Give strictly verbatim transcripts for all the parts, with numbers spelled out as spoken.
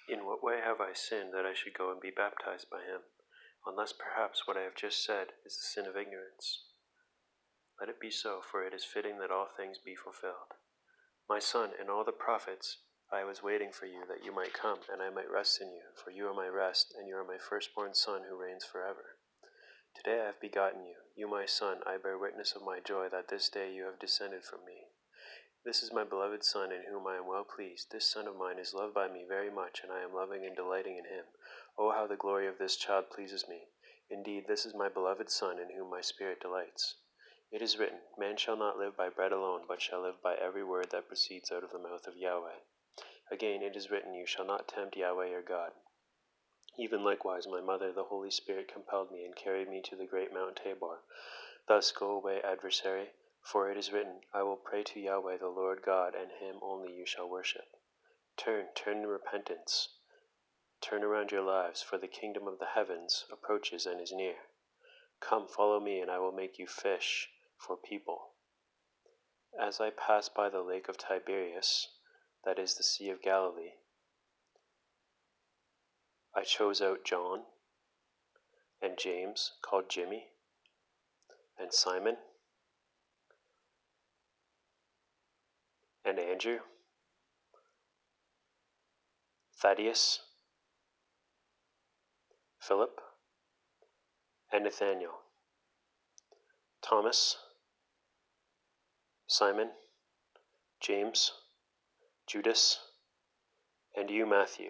In what way have I sinned that I should go and be baptized by him, unless perhaps what I have just said is the sin of ignorance? Let it be so, for it is fitting that all things be fulfilled. My son, in all the prophets, I was waiting for you, that you might come, and I might rest in you, for you are my rest, and you are my firstborn son who reigns forever. Today I have begotten you, you my son, I bear witness of my joy that this day you have descended from me. This is my beloved Son, in whom I am well pleased. This Son of mine is loved by me very much, and I am loving and delighting in him. Oh, how the glory of this child pleases me! Indeed, this is my beloved Son, in whom my spirit delights. It is written, Man shall not live by bread alone, but shall live by every word that proceeds out of the mouth of Yahweh. Again, it is written, You shall not tempt Yahweh your God. Even likewise, my mother, the Holy Spirit, compelled me and carried me to the great Mount Tabor. Thus go away, adversary, for it is written, I will pray to Yahweh the Lord God, and him only you shall worship. Turn, turn in repentance. Turn around your lives, for the kingdom of the heavens approaches and is near. Come, follow me, and I will make you fish for people. As I passed by the lake of Tiberias, that is the Sea of Galilee, I chose out John and James, called Jimmy, and Simon and Andrew, Thaddeus, Philip, and Nathanael, Thomas, Simon, James, Judas, and you, Matthew,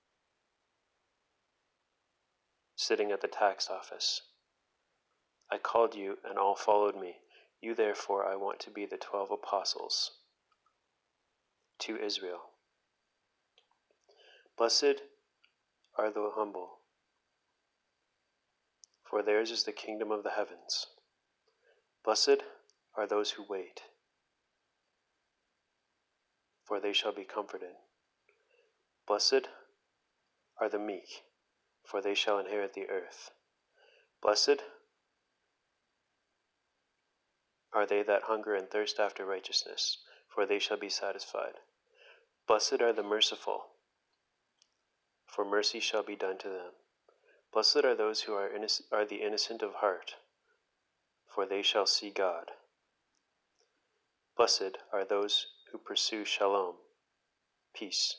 sitting at the tax office. I called you, and all followed me. You therefore I want to be the twelve apostles to Israel. Blessed are the humble, for theirs is the kingdom of the heavens. Blessed are those who wait, for they shall be comforted. Blessed are the meek, for they shall inherit the earth. Blessed are they that hunger and thirst after righteousness, for they shall be satisfied. Blessed are the merciful, for mercy shall be done to them. Blessed are those who are, innoc- are the innocent of heart, for they shall see God. Blessed are those who pursue shalom, peace,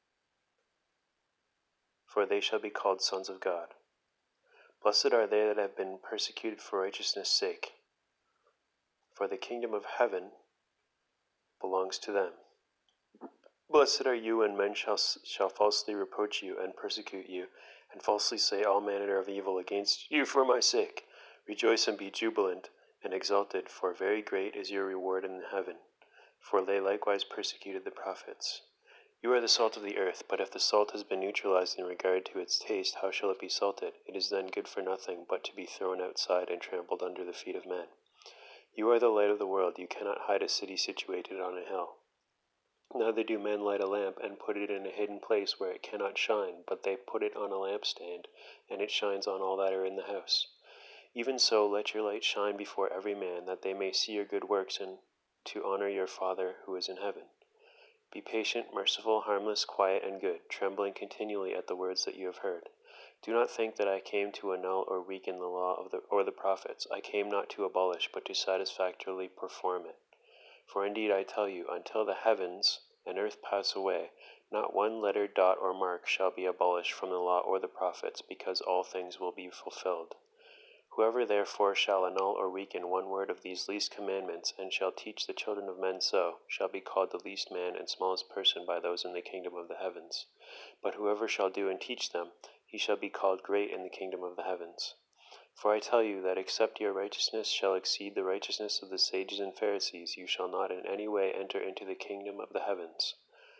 for they shall be called sons of God. Blessed are they that have been persecuted for righteousness' sake, for the kingdom of heaven belongs to them. Blessed are you when men shall, shall falsely reproach you and persecute you, and falsely say all manner of evil against you for my sake. Rejoice and be jubilant and exalted, for very great is your reward in heaven, for they likewise persecuted the prophets. You are the salt of the earth, but if the salt has been neutralized in regard to its taste, how shall it be salted? It is then good for nothing but to be thrown outside and trampled under the feet of men. You are the light of the world. You cannot hide a city situated on a hill. Neither do men light a lamp and put it in a hidden place where it cannot shine, but they put it on a lampstand, and it shines on all that are in the house. Even so, let your light shine before every man, that they may see your good works, and to honor your Father who is in heaven. Be patient, merciful, harmless, quiet, and good, trembling continually at the words that you have heard. Do not think that I came to annul or weaken the law of the, or the prophets. I came not to abolish, but to satisfactorily perform it. For indeed I tell you, until the heavens and earth pass away, not one letter, dot, or mark shall be abolished from the law or the prophets, because all things will be fulfilled. Whoever therefore shall annul or weaken one word of these least commandments, and shall teach the children of men so, shall be called the least man and smallest person by those in the kingdom of the heavens. But whoever shall do and teach them, he shall be called great in the kingdom of the heavens. For I tell you that except your righteousness shall exceed the righteousness of the sages and Pharisees, you shall not in any way enter into the kingdom of the heavens.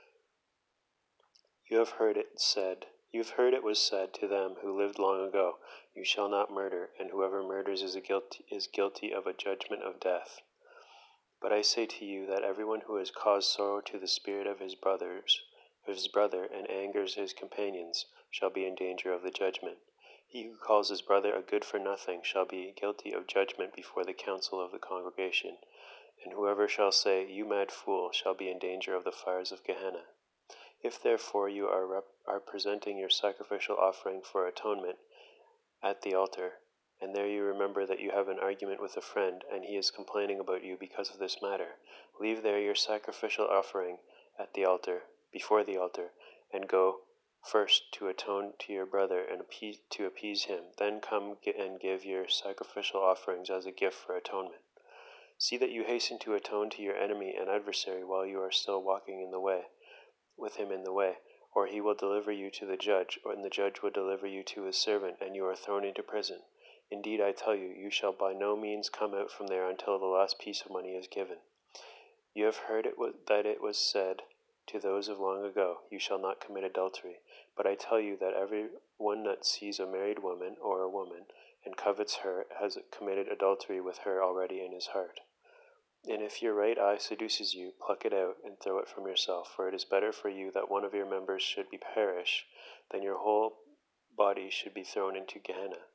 You have heard it said, you have heard it was said to them who lived long ago, You shall not murder, and whoever murders is, a guilty, is guilty of a judgment of death. But I say to you that everyone who has caused sorrow to the spirit of his brothers, of his brother, and angers his companions, shall be in danger of the judgment. He who calls his brother a good for nothing shall be guilty of judgment before the council of the congregation, and whoever shall say, You mad fool, shall be in danger of the fires of Gehenna. If therefore you are, rep- are presenting your sacrificial offering for atonement at the altar, and there you remember that you have an argument with a friend, and he is complaining about you because of this matter, leave there your sacrificial offering at the altar, before the altar, and go first to atone to your brother and appease, to appease him. Then come and give your sacrificial offerings as a gift for atonement. See that you hasten to atone to your enemy and adversary while you are still walking in the way, with him in the way, or he will deliver you to the judge, and the judge will deliver you to his servant, and you are thrown into prison. Indeed, I tell you, you shall by no means come out from there until the last piece of money is given. You have heard it was, that it was said to those of long ago, you shall not commit adultery. But I tell you that every one that sees a married woman or a woman and covets her has committed adultery with her already in his heart. And if your right eye seduces you, pluck it out and throw it from yourself, for it is better for you that one of your members should be perish than your whole body should be thrown into Gehenna.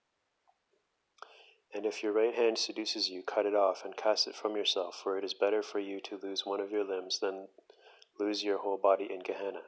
And if your right hand seduces you, cut it off and cast it from yourself, for it is better for you to lose one of your limbs than lose your whole body in Gehenna.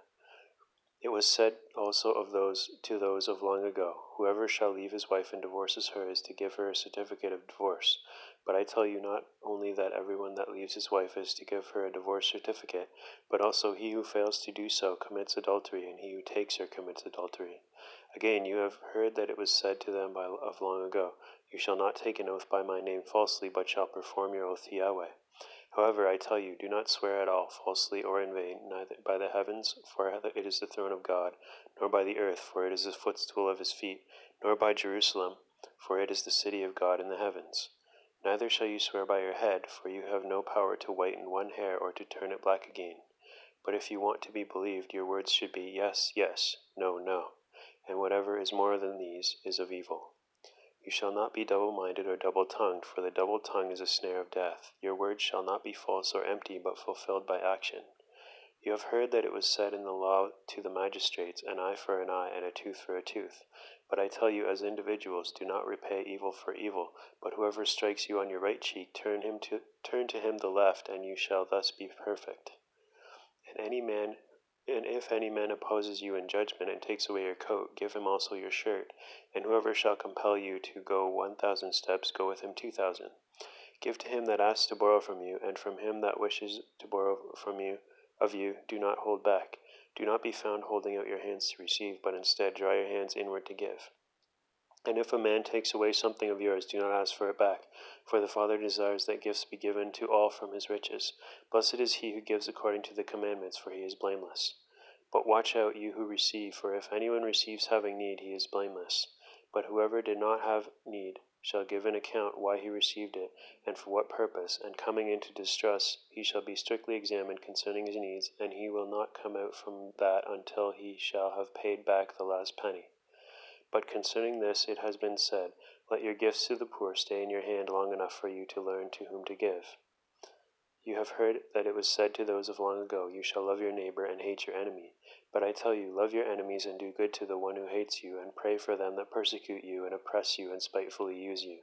It was said also of those to those of long ago, whoever shall leave his wife and divorces her is to give her a certificate of divorce. But I tell you not only that everyone that leaves his wife is to give her a divorce certificate, but also he who fails to do so commits adultery, and he who takes her commits adultery. Again, you have heard that it was said to them by, of long ago, you shall not take an oath by my name falsely, but shall perform your oath to Yahweh. However, I tell you, do not swear at all, falsely or in vain, neither by the heavens, for it is the throne of God, nor by the earth, for it is the footstool of his feet, nor by Jerusalem, for it is the city of God in the heavens. Neither shall you swear by your head, for you have no power to whiten one hair or to turn it black again. But if you want to be believed, your words should be yes, yes, no, no, and whatever is more than these is of evil. You shall not be double-minded or double-tongued, for the double tongue is a snare of death. Your words shall not be false or empty, but fulfilled by action. You have heard that it was said in the law to the magistrates, an eye for an eye and a tooth for a tooth. But I tell you, as individuals, do not repay evil for evil, but whoever strikes you on your right cheek, turn him to turn to him the left, and you shall thus be perfect. And any man And if any man opposes you in judgment and takes away your coat, give him also your shirt. And whoever shall compel you to go one thousand steps, go with him two thousand. Give to him that asks to borrow from you, and from him that wishes to borrow from you of you, do not hold back. Do not be found holding out your hands to receive, but instead draw your hands inward to give. And if a man takes away something of yours, do not ask for it back, for the Father desires that gifts be given to all from his riches. Blessed is he who gives according to the commandments, for he is blameless. But watch out, you who receive, for if anyone receives having need, he is blameless. But whoever did not have need shall give an account why he received it, and for what purpose, and coming into distress, he shall be strictly examined concerning his needs, and he will not come out from that until he shall have paid back the last penny. But concerning this it has been said, let your gifts to the poor stay in your hand long enough for you to learn to whom to give. You have heard that it was said to those of long ago, you shall love your neighbor and hate your enemy. But I tell you, love your enemies and do good to the one who hates you, and pray for them that persecute you and oppress you and spitefully use you.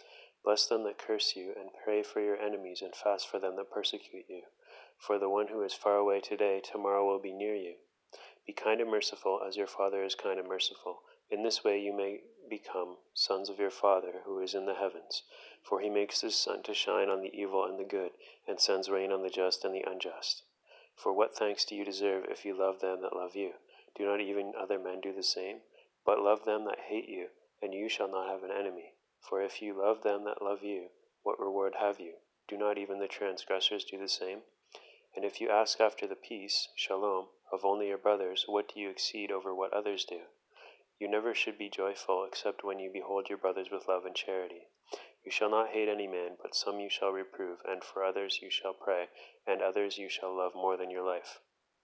Bless them that curse you, and pray for your enemies, and fast for them that persecute you. For the one who is far away today, tomorrow will be near you. Be kind and merciful, as your Father is kind and merciful. In this way you may become sons of your Father who is in the heavens. For he makes his sun to shine on the evil and the good, and sends rain on the just and the unjust. For what thanks do you deserve if you love them that love you? Do not even other men do the same? But love them that hate you, and you shall not have an enemy. For if you love them that love you, what reward have you? Do not even the transgressors do the same? And if you ask after the peace, shalom, of only your brothers, what do you exceed over what others do? You never should be joyful except when you behold your brothers with love and charity. You shall not hate any man, but some you shall reprove, and for others you shall pray, and others you shall love more than your life.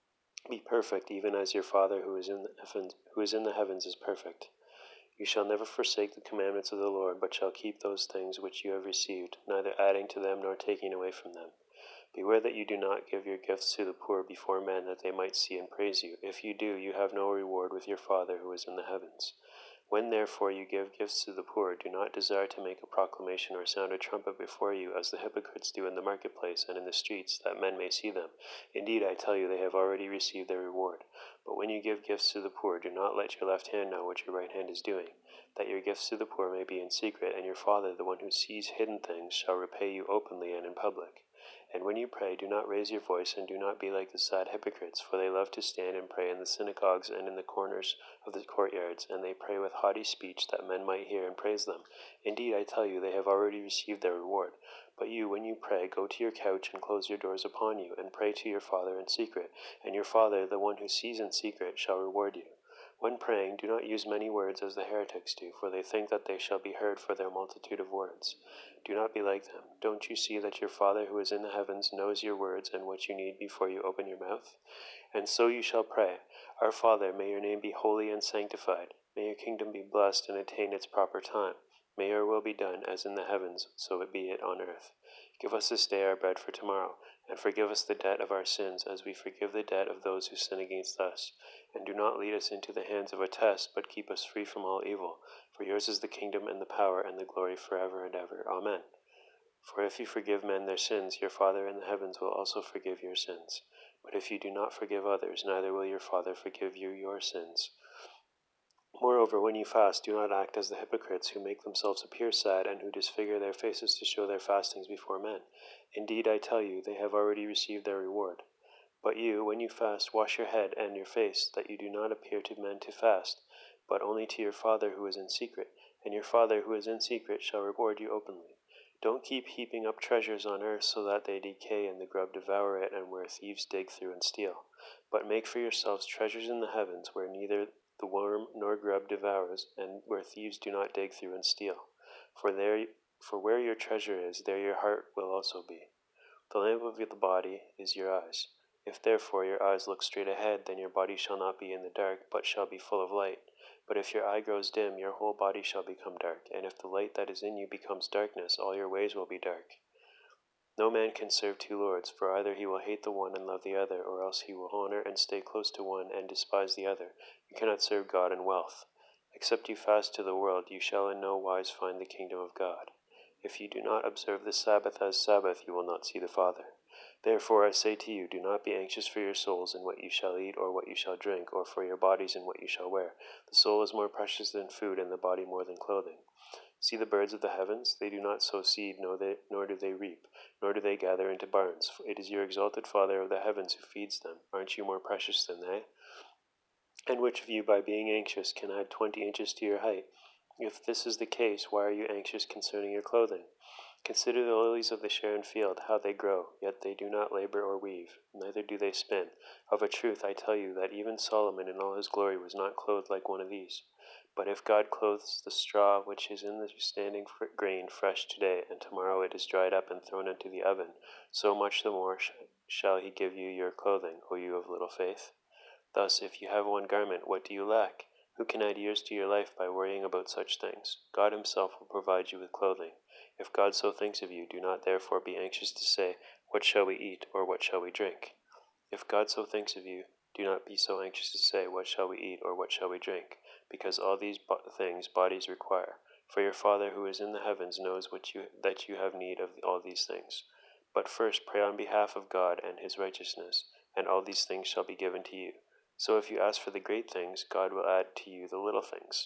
Be perfect, even as your Father who is in the heavens, who is in the heavens is perfect. You shall never forsake the commandments of the Lord, but shall keep those things which you have received, neither adding to them nor taking away from them. Beware that you do not give your gifts to the poor before men, that they might see and praise you. If you do, you have no reward with your Father who is in the heavens. When therefore you give gifts to the poor, do not desire to make a proclamation or sound a trumpet before you, as the hypocrites do in the marketplace and in the streets, that men may see them. Indeed, I tell you, they have already received their reward. But when you give gifts to the poor, do not let your left hand know what your right hand is doing, that your gifts to the poor may be in secret, and your Father, the one who sees hidden things, shall repay you openly and in public. And when you pray, do not raise your voice, and do not be like the sad hypocrites, for they love to stand and pray in the synagogues and in the corners of the courtyards, and they pray with haughty speech, that men might hear and praise them. Indeed, I tell you, they have already received their reward. But you, when you pray, go to your couch and close your doors upon you, and pray to your Father in secret, and your Father, the one who sees in secret, shall reward you. When praying, do not use many words as the heretics do, for they think that they shall be heard for their multitude of words. Do not be like them. Don't you see that your Father who is in the heavens knows your words and what you need before you open your mouth? And so you shall pray, Our Father, may your name be holy and sanctified. May your kingdom be blessed and attain its proper time. May your will be done, as in the heavens, so it be it on earth. Give us this day our bread for tomorrow, and forgive us the debt of our sins, as we forgive the debt of those who sin against us. And do not lead us into the hands of a test, but keep us free from all evil. For yours is the kingdom and the power and the glory forever and ever. Amen. For if you forgive men their sins, your Father in the heavens will also forgive your sins. But if you do not forgive others, neither will your Father forgive you your sins. Moreover, when you fast, do not act as the hypocrites, who make themselves appear sad, and who disfigure their faces to show their fastings before men. Indeed, I tell you, they have already received their reward. But you, when you fast, wash your head and your face, that you do not appear to men to fast, but only to your Father who is in secret, and your Father who is in secret shall reward you openly. Don't keep heaping up treasures on earth, so that they decay and the grub devour it, and where thieves dig through and steal. But make for yourselves treasures in the heavens, where neither the worm nor grub devours, and where thieves do not dig through and steal. For there, for where your treasure is, there your heart will also be. The lamp of the body is your eyes. If therefore your eyes look straight ahead, then your body shall not be in the dark, but shall be full of light. But if your eye grows dim, your whole body shall become dark. And if the light that is in you becomes darkness, all your ways will be dark. No man can serve two lords, for either he will hate the one and love the other, or else he will honor and stay close to one and despise the other. You cannot serve God and wealth. Except you fast to the world, you shall in no wise find the kingdom of God. If you do not observe the Sabbath as Sabbath, you will not see the Father. Therefore I say to you, do not be anxious for your souls in what you shall eat or what you shall drink, or for your bodies in what you shall wear. The soul is more precious than food, and the body more than clothing. See the birds of the heavens, they do not sow seed, nor, they, nor do they reap, nor do they gather into barns. For it is your exalted Father of the heavens who feeds them. Aren't you more precious than they? And which of you, by being anxious, can add twenty inches to your height? If this is the case, why are you anxious concerning your clothing? Consider the lilies of the Sharon field, how they grow, yet they do not labor or weave, neither do they spin. Of a truth I tell you that even Solomon in all his glory was not clothed like one of these. But if God clothes the straw which is in the standing grain fresh today, and tomorrow it is dried up and thrown into the oven, so much the more sh- shall he give you your clothing, O you of little faith. Thus, if you have one garment, what do you lack? Who can add years to your life by worrying about such things? God himself will provide you with clothing. If God so thinks of you, do not therefore be anxious to say, What shall we eat, or what shall we drink? If God so thinks of you, do not be so anxious to say, What shall we eat, or what shall we drink? Because all these bo- things bodies require. For your Father who is in the heavens knows what you, that you have need of all these things. But first pray on behalf of God and his righteousness, and all these things shall be given to you. So if you ask for the great things, God will add to you the little things.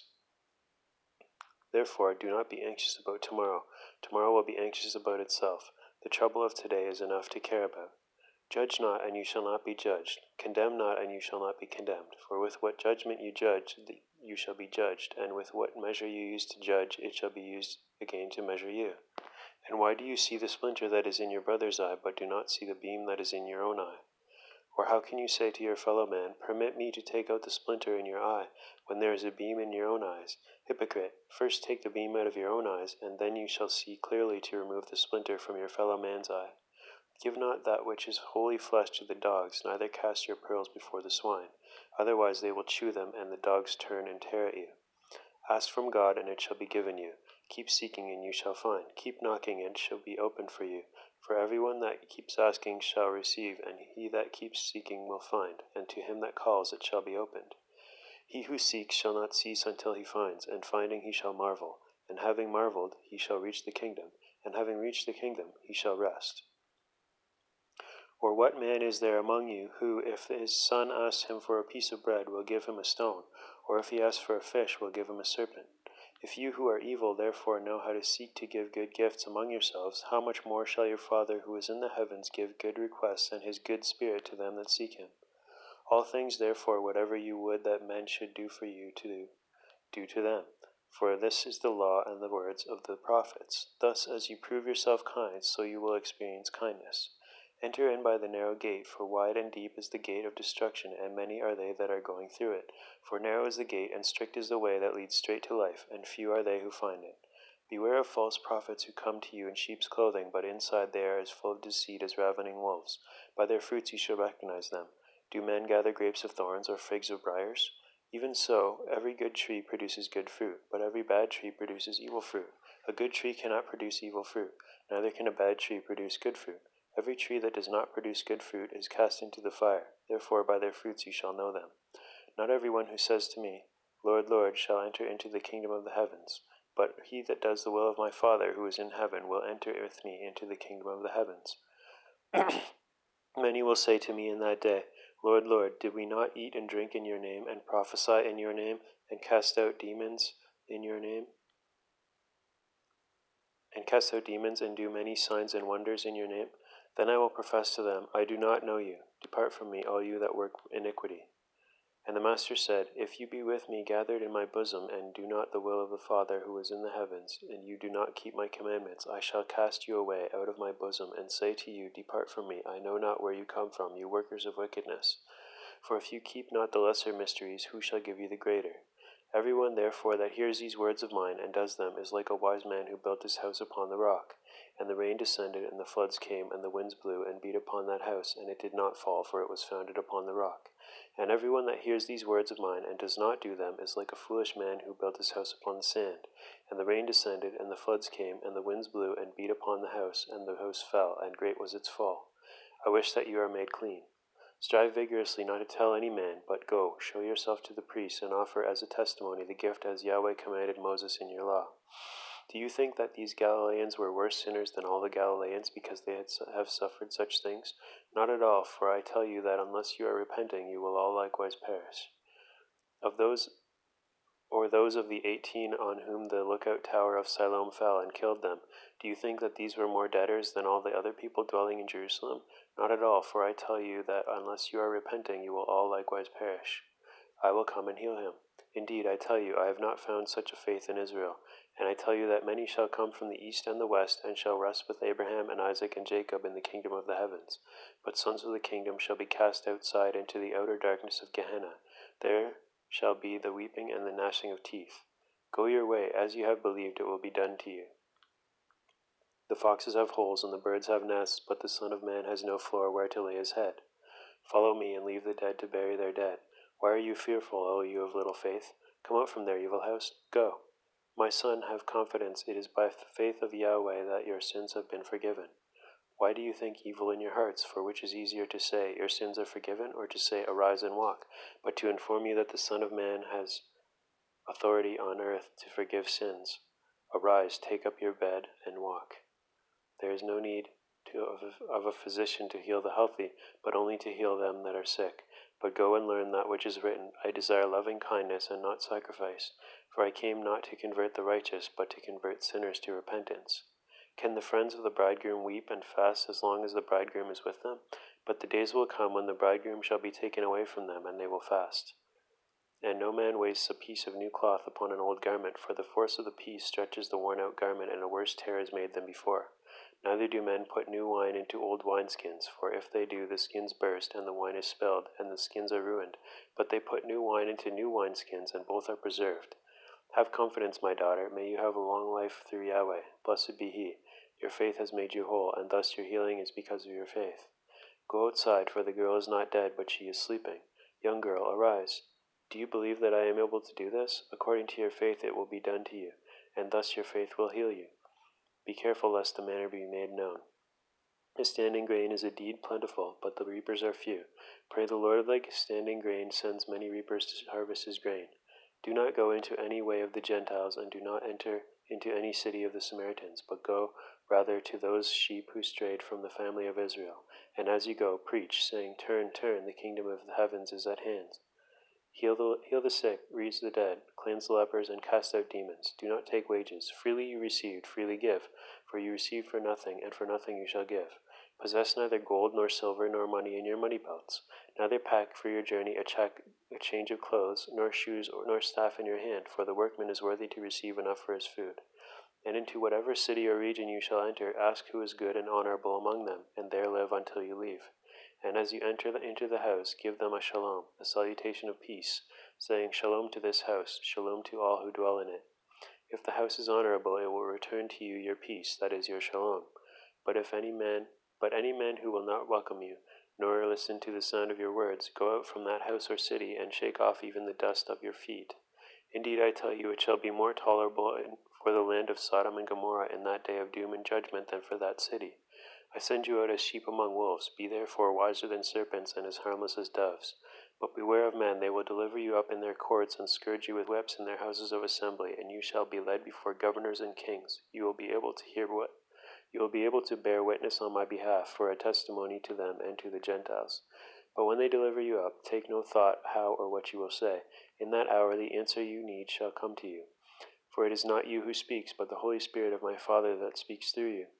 Therefore, do not be anxious about tomorrow. Tomorrow will be anxious about itself. The trouble of today is enough to care about. Judge not, and you shall not be judged. Condemn not, and you shall not be condemned. For with what judgment you judge, you shall be judged, and with what measure you use to judge, it shall be used again to measure you. And why do you see the splinter that is in your brother's eye, but do not see the beam that is in your own eye? Or how can you say to your fellow man, Permit me to take out the splinter in your eye, when there is a beam in your own eyes? Hypocrite, first take the beam out of your own eyes, and then you shall see clearly to remove the splinter from your fellow man's eye. Give not that which is holy flesh to the dogs, neither cast your pearls before the swine. Otherwise they will chew them, and the dogs turn and tear at you. Ask from God, and it shall be given you. Keep seeking, and you shall find. Keep knocking, and it shall be opened for you. For everyone that keeps asking shall receive, and he that keeps seeking will find, and to him that calls it shall be opened. He who seeks shall not cease until he finds, and finding he shall marvel, and having marveled he shall reach the kingdom, and having reached the kingdom he shall rest. Or what man is there among you who, if his son asks him for a piece of bread, will give him a stone, or if he asks for a fish, will give him a serpent? If you who are evil therefore know how to seek to give good gifts among yourselves, how much more shall your Father who is in the heavens give good requests and his good Spirit to them that seek him? All things therefore whatever you would that men should do for you to do, do to them. For this is the law and the words of the prophets. Thus as you prove yourself kind, so you will experience kindness. Enter in by the narrow gate, for wide and deep is the gate of destruction, and many are they that are going through it. For narrow is the gate, and strict is the way that leads straight to life, and few are they who find it. Beware of false prophets who come to you in sheep's clothing, but inside they are as full of deceit as ravening wolves. By their fruits you shall recognize them. Do men gather grapes of thorns, or figs of briars? Even so, every good tree produces good fruit, but every bad tree produces evil fruit. A good tree cannot produce evil fruit, neither can a bad tree produce good fruit. Every tree that does not produce good fruit is cast into the fire. Therefore by their fruits you shall know them. Not every one who says to me, Lord, Lord, shall enter into the kingdom of the heavens, but he that does the will of my Father who is in heaven will enter with me into the kingdom of the heavens. Many will say to me in that day, Lord, Lord, did we not eat and drink in your name, and prophesy in your name, and cast out demons in your name? And cast out demons, and do many signs and wonders in your name? Then I will profess to them, I do not know you. Depart from me, all you that work iniquity. And the Master said, If you be with me gathered in my bosom, and do not the will of the Father who is in the heavens, and you do not keep my commandments, I shall cast you away out of my bosom, and say to you, Depart from me, I know not where you come from, you workers of wickedness. For if you keep not the lesser mysteries, who shall give you the greater? Everyone therefore that hears these words of mine, and does them, is like a wise man who built his house upon the rock. And the rain descended, and the floods came, and the winds blew, and beat upon that house, and it did not fall, for it was founded upon the rock. And everyone that hears these words of mine, and does not do them, is like a foolish man who built his house upon the sand. And the rain descended, and the floods came, and the winds blew, and beat upon the house, and the house fell, and great was its fall. I wish that you are made clean. Strive vigorously not to tell any man, but go, show yourself to the priest, and offer as a testimony the gift as Yahweh commanded Moses in your law. Do you think that these Galileans were worse sinners than all the Galileans because they had, have suffered such things? Not at all, for I tell you that unless you are repenting, you will all likewise perish. Of those, or those of the eighteen on whom the lookout tower of Siloam fell and killed them, do you think that these were more debtors than all the other people dwelling in Jerusalem? Not at all, for I tell you that unless you are repenting, you will all likewise perish. I will come and heal him. Indeed, I tell you, I have not found such a faith in Israel. And I tell you that many shall come from the east and the west, and shall rest with Abraham and Isaac and Jacob in the kingdom of the heavens. But sons of the kingdom shall be cast outside into the outer darkness of Gehenna. There shall be the weeping and the gnashing of teeth. Go your way, as you have believed it will be done to you. The foxes have holes and the birds have nests, but the Son of Man has no floor where to lay his head. Follow me, and leave the dead to bury their dead. Why are you fearful, O you of little faith? Come out from there, evil house. Go. My son, have confidence. It is by the faith of Yahweh that your sins have been forgiven. Why do you think evil in your hearts? For which is easier to say, Your sins are forgiven, or to say, Arise and walk? But to inform you that the Son of Man has authority on earth to forgive sins. Arise, take up your bed, and walk. There is no need to, of, a, of a physician to heal the healthy, but only to heal them that are sick. But go and learn that which is written, I desire loving kindness and not sacrifice, for I came not to convert the righteous, but to convert sinners to repentance. Can the friends of the bridegroom weep and fast as long as the bridegroom is with them? But the days will come when the bridegroom shall be taken away from them, and they will fast. And no man wastes a piece of new cloth upon an old garment, for the force of the piece stretches the worn-out garment, and a worse tear is made than before. Neither do men put new wine into old wineskins, for if they do, the skins burst, and the wine is spilled, and the skins are ruined. But they put new wine into new wineskins, and both are preserved. Have confidence, my daughter. May you have a long life through Yahweh. Blessed be he. Your faith has made you whole, and thus your healing is because of your faith. Go outside, for the girl is not dead, but she is sleeping. Young girl, arise. Do you believe that I am able to do this? According to your faith it will be done to you, and thus your faith will heal you. Be careful lest the matter be made known. His standing grain is indeed plentiful, but the reapers are few. Pray the Lord of the standing grain sends many reapers to harvest his grain. Do not go into any way of the Gentiles, and do not enter into any city of the Samaritans, but go rather to those sheep who strayed from the family of Israel. And as you go, preach, saying, Turn, turn, the kingdom of the heavens is at hand. Heal the, heal the sick, raise the dead, cleanse the lepers, and cast out demons. Do not take wages. Freely you received, freely give. For you received for nothing, and for nothing you shall give. Possess neither gold, nor silver, nor money in your money belts. Neither pack for your journey a, check, a change of clothes, nor shoes, or, nor staff in your hand, for the workman is worthy to receive enough for his food. And into whatever city or region you shall enter, ask who is good and honorable among them, and there live until you leave. And as you enter the, into the house, give them a shalom, a salutation of peace, saying, Shalom to this house, shalom to all who dwell in it. If the house is honorable, it will return to you your peace, that is your shalom. But if any man, but any man who will not welcome you, nor listen to the sound of your words, go out from that house or city, and shake off even the dust of your feet. Indeed, I tell you, it shall be more tolerable for the land of Sodom and Gomorrah in that day of doom and judgment than for that city. I send you out as sheep among wolves. Be therefore wiser than serpents and as harmless as doves. But beware of men, they will deliver you up in their courts and scourge you with whips in their houses of assembly, and you shall be led before governors and kings. You will be able to hear what you will be able to bear witness on my behalf for a testimony to them and to the Gentiles. But when they deliver you up, take no thought how or what you will say. In that hour the answer you need shall come to you. For it is not you who speaks, but the Holy Spirit of my Father that speaks through you.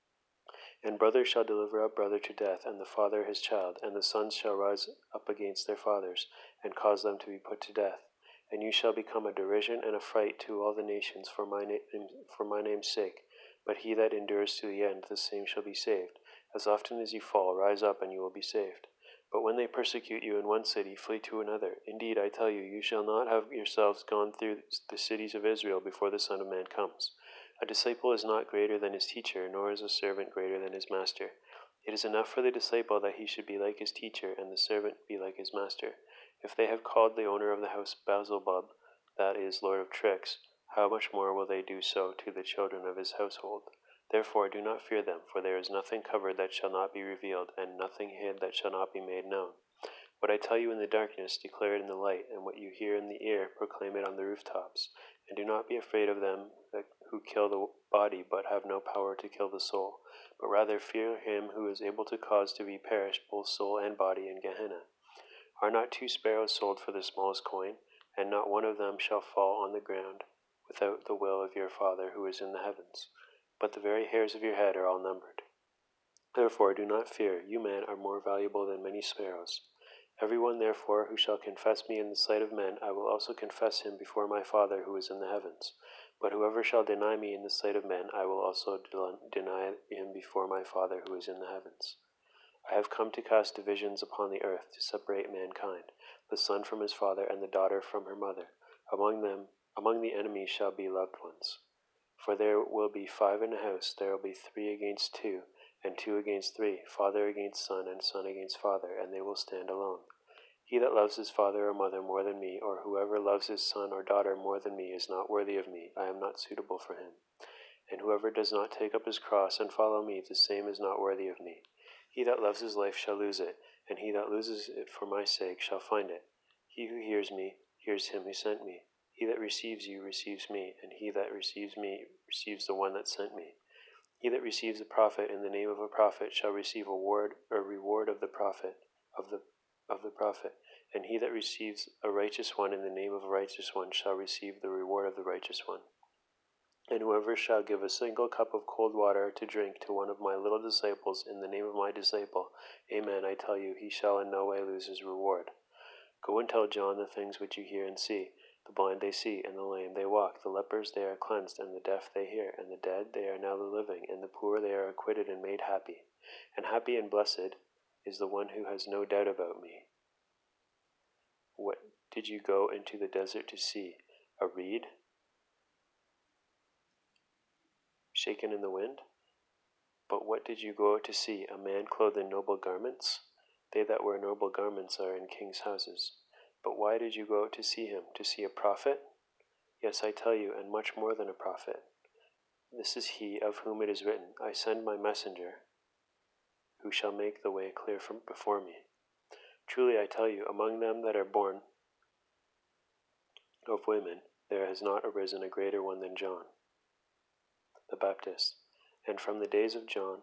And brother shall deliver up brother to death, and the father his child, and the sons shall rise up against their fathers, and cause them to be put to death. And you shall become a derision and a fright to all the nations for my, na- for my name's sake. But he that endures to the end, the same shall be saved. As often as you fall, rise up, and you will be saved. But when they persecute you in one city, flee to another. Indeed, I tell you, you shall not have yourselves gone through the cities of Israel before the Son of Man comes. A disciple is not greater than his teacher, nor is a servant greater than his master. It is enough for the disciple that he should be like his teacher, and the servant be like his master. If they have called the owner of the house Beelzebub, that is, Lord of tricks, how much more will they do so to the children of his household? Therefore do not fear them, for there is nothing covered that shall not be revealed, and nothing hid that shall not be made known. What I tell you in the darkness, declare it in the light, and what you hear in the ear, proclaim it on the rooftops. And do not be afraid of them that, who kill the body, but have no power to kill the soul, but rather fear him who is able to cause to be perished both soul and body in Gehenna. Are not two sparrows sold for the smallest coin, and not one of them shall fall on the ground without the will of your Father who is in the heavens? But the very hairs of your head are all numbered. Therefore do not fear, you men are more valuable than many sparrows. Everyone, therefore, who shall confess me in the sight of men, I will also confess him before my Father who is in the heavens. But whoever shall deny me in the sight of men, I will also deny him before my Father who is in the heavens. I have come to cast divisions upon the earth, to separate mankind, the son from his father, and the daughter from her mother. Among them, among the enemies shall be loved ones. For there will be five in a house, there will be three against two, and two against three, father against son, and son against father, and they will stand alone. He that loves his father or mother more than me, or whoever loves his son or daughter more than me, is not worthy of me. I am not suitable for him. And whoever does not take up his cross and follow me, the same is not worthy of me. He that loves his life shall lose it, and he that loses it for my sake shall find it. He who hears me, hears him who sent me. He that receives you receives me, and he that receives me receives the one that sent me. He that receives a prophet in the name of a prophet shall receive a ward or reward of the prophet of the of the prophet, and he that receives a righteous one in the name of a righteous one shall receive the reward of the righteous one. And whoever shall give a single cup of cold water to drink to one of my little disciples in the name of my disciple, amen, I tell you, he shall in no way lose his reward. Go and tell John the things which you hear and see. The blind they see, and the lame they walk, the lepers they are cleansed, and the deaf they hear, and the dead they are now the living, and the poor they are acquitted and made happy. And happy and blessed is the one who has no doubt about me. What did you go into the desert to see? A reed shaken in the wind? But what did you go out to see? A man clothed in noble garments? They that wear noble garments are in kings' houses. But why did you go out to see him? To see a prophet? Yes, I tell you, and much more than a prophet. This is he of whom it is written, I send my messenger who shall make the way clear from before me. Truly I tell you, among them that are born of women, there has not arisen a greater one than John the Baptist. And from the days of John,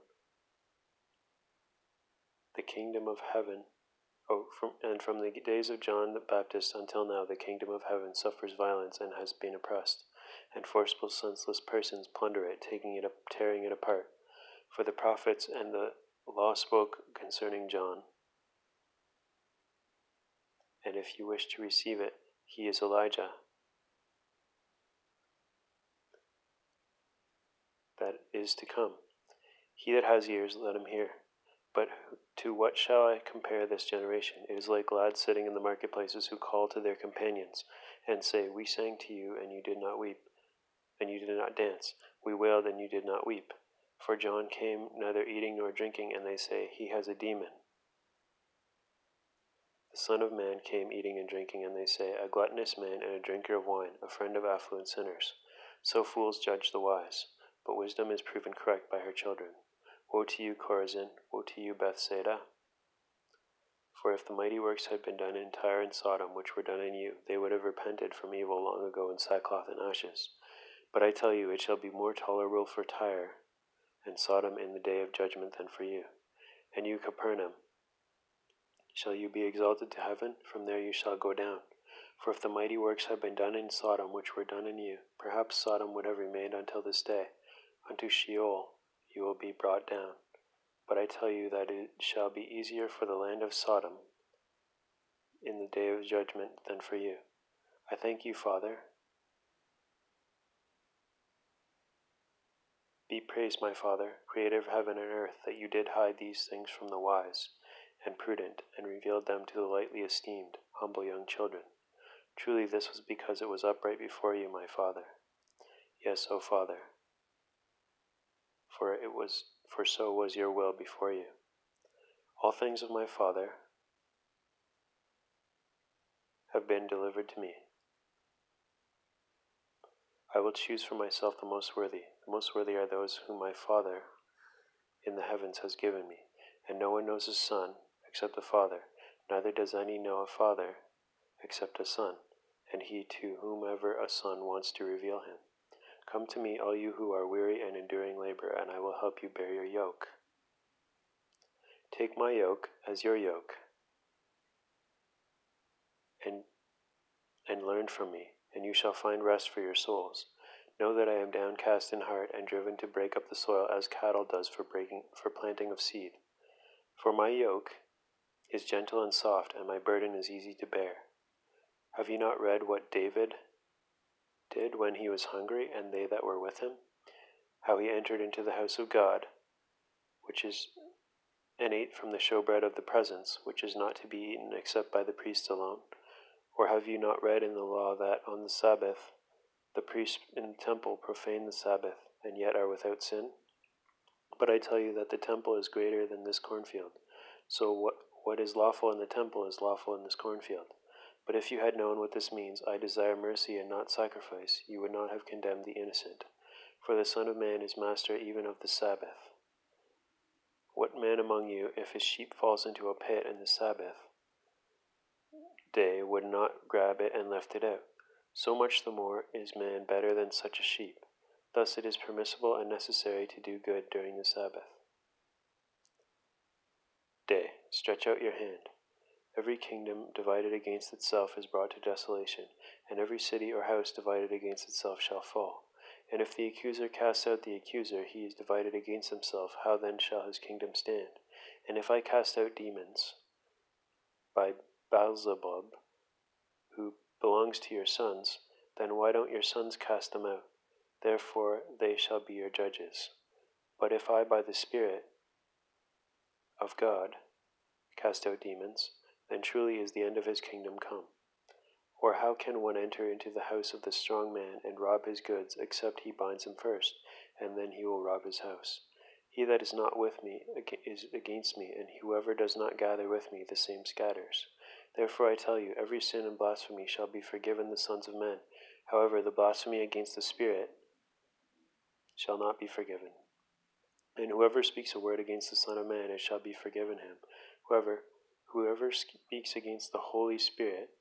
the kingdom of heaven, oh, from, and from the days of John the Baptist until now, the kingdom of heaven suffers violence and has been oppressed, and forceful, senseless persons plunder it, taking it up, tearing it apart. For the prophets and the law spoke concerning John. And if you wish to receive it, he is Elijah that is to come. He that has ears, let him hear. But to what shall I compare this generation? It is like lads sitting in the marketplaces who call to their companions and say, We sang to you, and you did not weep, and you did not dance. We wailed, and you did not weep. For John came neither eating nor drinking, and they say, He has a demon. The Son of Man came eating and drinking, and they say, A gluttonous man and a drinker of wine, a friend of affluent sinners. So fools judge the wise, but wisdom is proven correct by her children. Woe to you, Chorazin! Woe to you, Bethsaida! For if the mighty works had been done in Tyre and Sodom, which were done in you, they would have repented from evil long ago in sackcloth and ashes. But I tell you, it shall be more tolerable for Tyre and Sodom in the day of judgment than for you. And you, Capernaum, shall you be exalted to heaven? From there you shall go down. For if the mighty works had been done in Sodom, which were done in you, perhaps Sodom would have remained until this day. Unto Sheol you will be brought down. But I tell you that it shall be easier for the land of Sodom in the day of judgment than for you. I thank you, Father. Be praised, my Father, creator of heaven and earth, that you did hide these things from the wise and prudent, and revealed them to the lightly esteemed, humble young children. Truly this was because it was upright before you, my Father. Yes, O Father, for it was for so was your will before you. All things of my Father have been delivered to me. I will choose for myself the most worthy. The most worthy are those whom my Father in the heavens has given me, and no one knows a Son except the Father, neither does any know a Father except a Son, and he to whomever a Son wants to reveal him. Come to me, all you who are weary and enduring labor, and I will help you bear your yoke. Take my yoke as your yoke, and and learn from me, and you shall find rest for your souls. Know that I am downcast in heart and driven to break up the soil as cattle does for breaking for planting of seed. For my yoke is gentle and soft, and my burden is easy to bear. Have you not read what David did when he was hungry, and they that were with him? How he entered into the house of God, which is and ate from the showbread of the presence, which is not to be eaten except by the priests alone? Or have you not read in the law that on the Sabbath the priests in the temple profane the Sabbath, and yet are without sin? But I tell you that the temple is greater than this cornfield. So what, what is lawful in the temple is lawful in this cornfield. But if you had known what this means, I desire mercy and not sacrifice, you would not have condemned the innocent. For the Son of Man is master even of the Sabbath. What man among you, if his sheep falls into a pit in the Sabbath day, would not grab it and lift it out? So much the more is man better than such a sheep. Thus it is permissible and necessary to do good during the Sabbath day. Stretch out your hand. Every kingdom divided against itself is brought to desolation, and every city or house divided against itself shall fall. And if the accuser casts out the accuser, he is divided against himself. How then shall his kingdom stand? And if I cast out demons by Beelzebub, who belongs to your sons, then why don't your sons cast them out? Therefore they shall be your judges. But if I by the Spirit of God cast out demons, then truly is the end of his kingdom come. Or how can one enter into the house of the strong man and rob his goods, except he binds him first, and then he will rob his house? He that is not with me is against me, and whoever does not gather with me, the same scatters. Therefore I tell you, every sin and blasphemy shall be forgiven the sons of men. However, the blasphemy against the Spirit shall not be forgiven. And whoever speaks a word against the Son of Man, it shall be forgiven him. Whoever, whoever speaks against the Holy Spirit,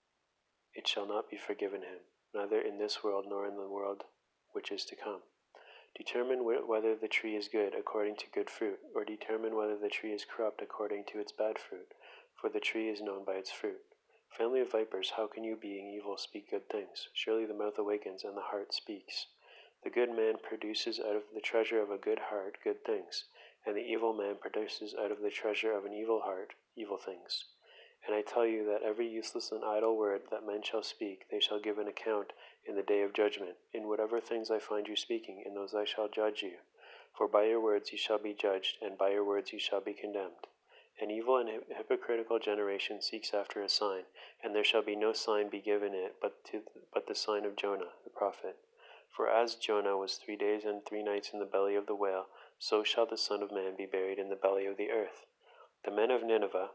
it shall not be forgiven him, neither in this world nor in the world which is to come. Determine wh- whether the tree is good according to good fruit, or determine whether the tree is corrupt according to its bad fruit, for the tree is known by its fruit. Family of vipers, how can you, being evil, speak good things? Surely the mouth awakens and the heart speaks. The good man produces out of the treasure of a good heart good things, and the evil man produces out of the treasure of an evil heart evil things. And I tell you that every useless and idle word that men shall speak, they shall give an account in the day of judgment. In whatever things I find you speaking, in those I shall judge you. For by your words you shall be judged, and by your words you shall be condemned. An evil and hypocritical generation seeks after a sign, and there shall be no sign be given it but, to, but the sign of Jonah the prophet. For as Jonah was three days and three nights in the belly of the whale, so shall the Son of Man be buried in the belly of the earth. The men of Nineveh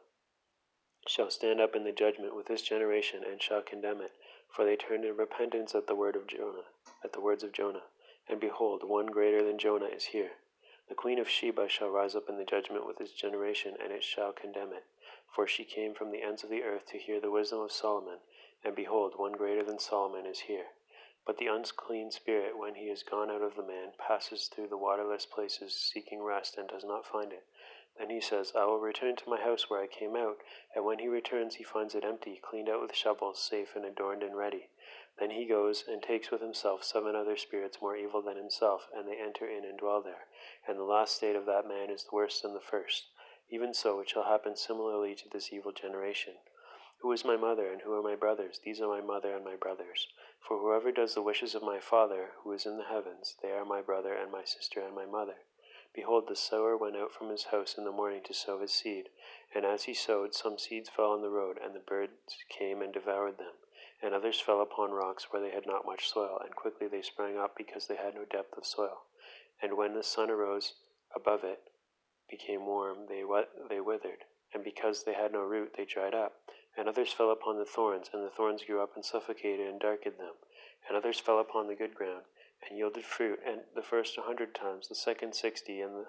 shall stand up in the judgment with this generation, and shall condemn it, for they turned in repentance at the word of Jonah, at the words of Jonah. And behold, one greater than Jonah is here. The queen of Sheba shall rise up in the judgment with this generation, and it shall condemn it, for she came from the ends of the earth to hear the wisdom of Solomon. And behold, one greater than Solomon is here. But the unclean spirit, when he is gone out of the man, passes through the waterless places, seeking rest, and does not find it. Then he says, I will return to my house where I came out. And when he returns, he finds it empty, cleaned out with shovels, safe and adorned and ready. Then he goes and takes with himself seven other spirits more evil than himself, and they enter in and dwell there. And the last state of that man is worse than the first. Even so, it shall happen similarly to this evil generation. Who is my mother, and who are my brothers? These are my mother and my brothers. For whoever does the wishes of my Father, who is in the heavens, they are my brother and my sister and my mother. Behold, the sower went out from his house in the morning to sow his seed. And as he sowed, some seeds fell on the road, and the birds came and devoured them. And others fell upon rocks where they had not much soil, and quickly they sprang up because they had no depth of soil. And when the sun arose above it, became warm, they, they withered. And because they had no root, they dried up. And others fell upon the thorns, and the thorns grew up and suffocated and darkened them. And others fell upon the good ground, and yielded fruit, and the first a hundred times, the second sixty, and the,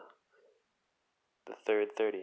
the third thirty.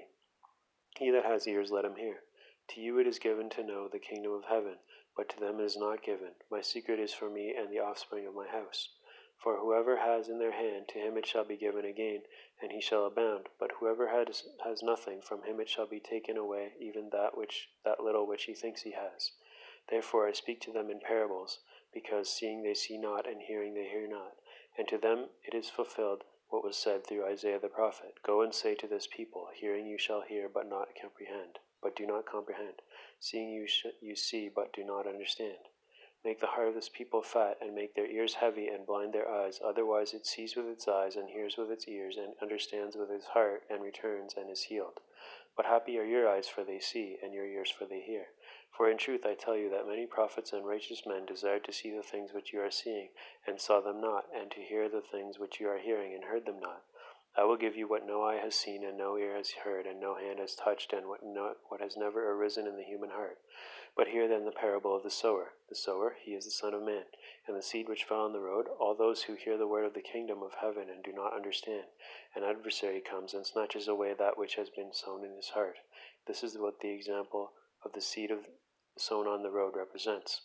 He that has ears, let him hear. To you it is given to know the kingdom of heaven, but to them it is not given. My secret is for me and the offspring of my house. For whoever has in their hand, to him it shall be given again, and he shall abound. But whoever has, has nothing, from him it shall be taken away, even that which that little which he thinks he has. Therefore I speak to them in parables, because seeing they see not, and hearing they hear not. And to them it is fulfilled what was said through Isaiah the prophet. Go and say to this people, hearing you shall hear, but not comprehend, but do not comprehend. Seeing you sh- you see, but do not understand. Make the heart of this people fat, and make their ears heavy, and blind their eyes. Otherwise it sees with its eyes, and hears with its ears, and understands with its heart, and returns, and is healed. But happy are your eyes, for they see, and your ears, for they hear. For in truth I tell you that many prophets and righteous men desired to see the things which you are seeing, and saw them not, and to hear the things which you are hearing, and heard them not. I will give you what no eye has seen, and no ear has heard, and no hand has touched, and what, no, what has never arisen in the human heart. But hear then the parable of the sower. The sower, he is the Son of Man. And the seed which fell on the road, all those who hear the word of the kingdom of heaven and do not understand. An adversary comes and snatches away that which has been sown in his heart. This is what the example of the seed of sown on the road represents.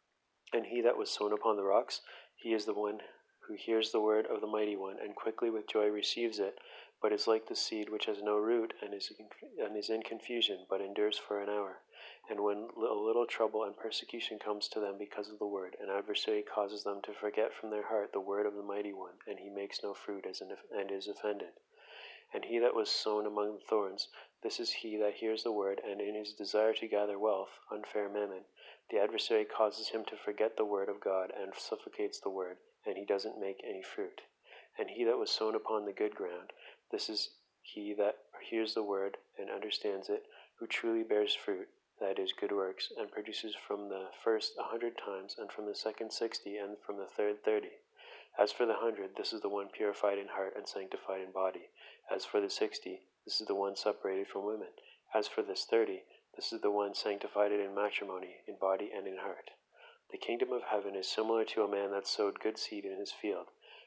And he that was sown upon the rocks, he is the one who hears the word of the mighty one, and quickly with joy receives it, but is like the seed which has no root, and is, and is in confusion, but endures for an hour. And when a little trouble and persecution comes to them because of the word, an adversary causes them to forget from their heart the word of the mighty one, and he makes no fruit as an, and is offended. And he that was sown among the thorns, this is he that hears the word, and in his desire to gather wealth, unfair mammon, the adversary causes him to forget the word of God, and suffocates the word, and he doesn't make any fruit. And he that was sown upon the good ground, this is he that hears the word, and understands it, who truly bears fruit, that is, good works, and produces from the first a hundred times, and from the second sixty, and from the third thirty. As for the hundred, this is the one purified in heart and sanctified in body. As for the sixty, this is the one separated from women. As for this thirty, this is the one sanctified in matrimony, in body and in heart. The kingdom of heaven is similar to a man that sowed good seed in his field.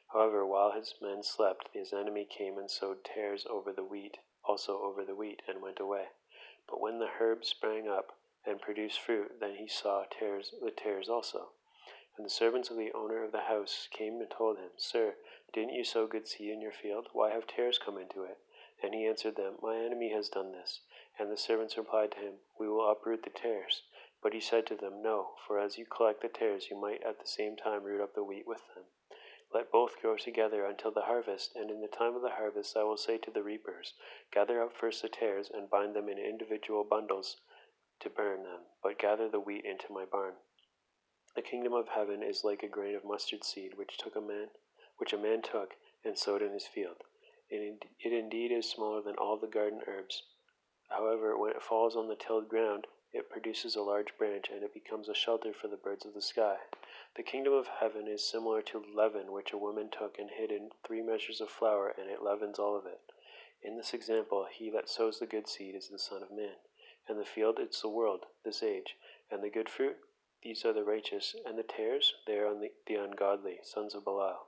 However, while his men slept, his enemy came and sowed tares over the wheat, also over the wheat, and went away. But when the herb sprang up and produced fruit, then he saw tares, the tares also. And the servants of the owner of the house came and told him, Sir, didn't you sow good seed in your field? Why have tares come into it? And he answered them, My enemy has done this. And the servants replied to him, We will uproot the tares. But he said to them, No, for as you collect the tares, you might at the same time root up the wheat with them. Let both grow together until the harvest, and in the time of the harvest I will say to the reapers, Gather up first the tares, and bind them in individual bundles to burn them, but gather the wheat into my barn. The kingdom of heaven is like a grain of mustard seed which took a man, which a man took and sowed in his field. It, it indeed is smaller than all the garden herbs. However, when it falls on the tilled ground, it produces a large branch, and it becomes a shelter for the birds of the sky. The kingdom of heaven is similar to leaven which a woman took and hid in three measures of flour, and it leavens all of it. In this example, he that sows the good seed is the Son of Man, and the field is the world, this age, and the good fruit, these are the righteous, and the tares, they are the, the ungodly, sons of Belial.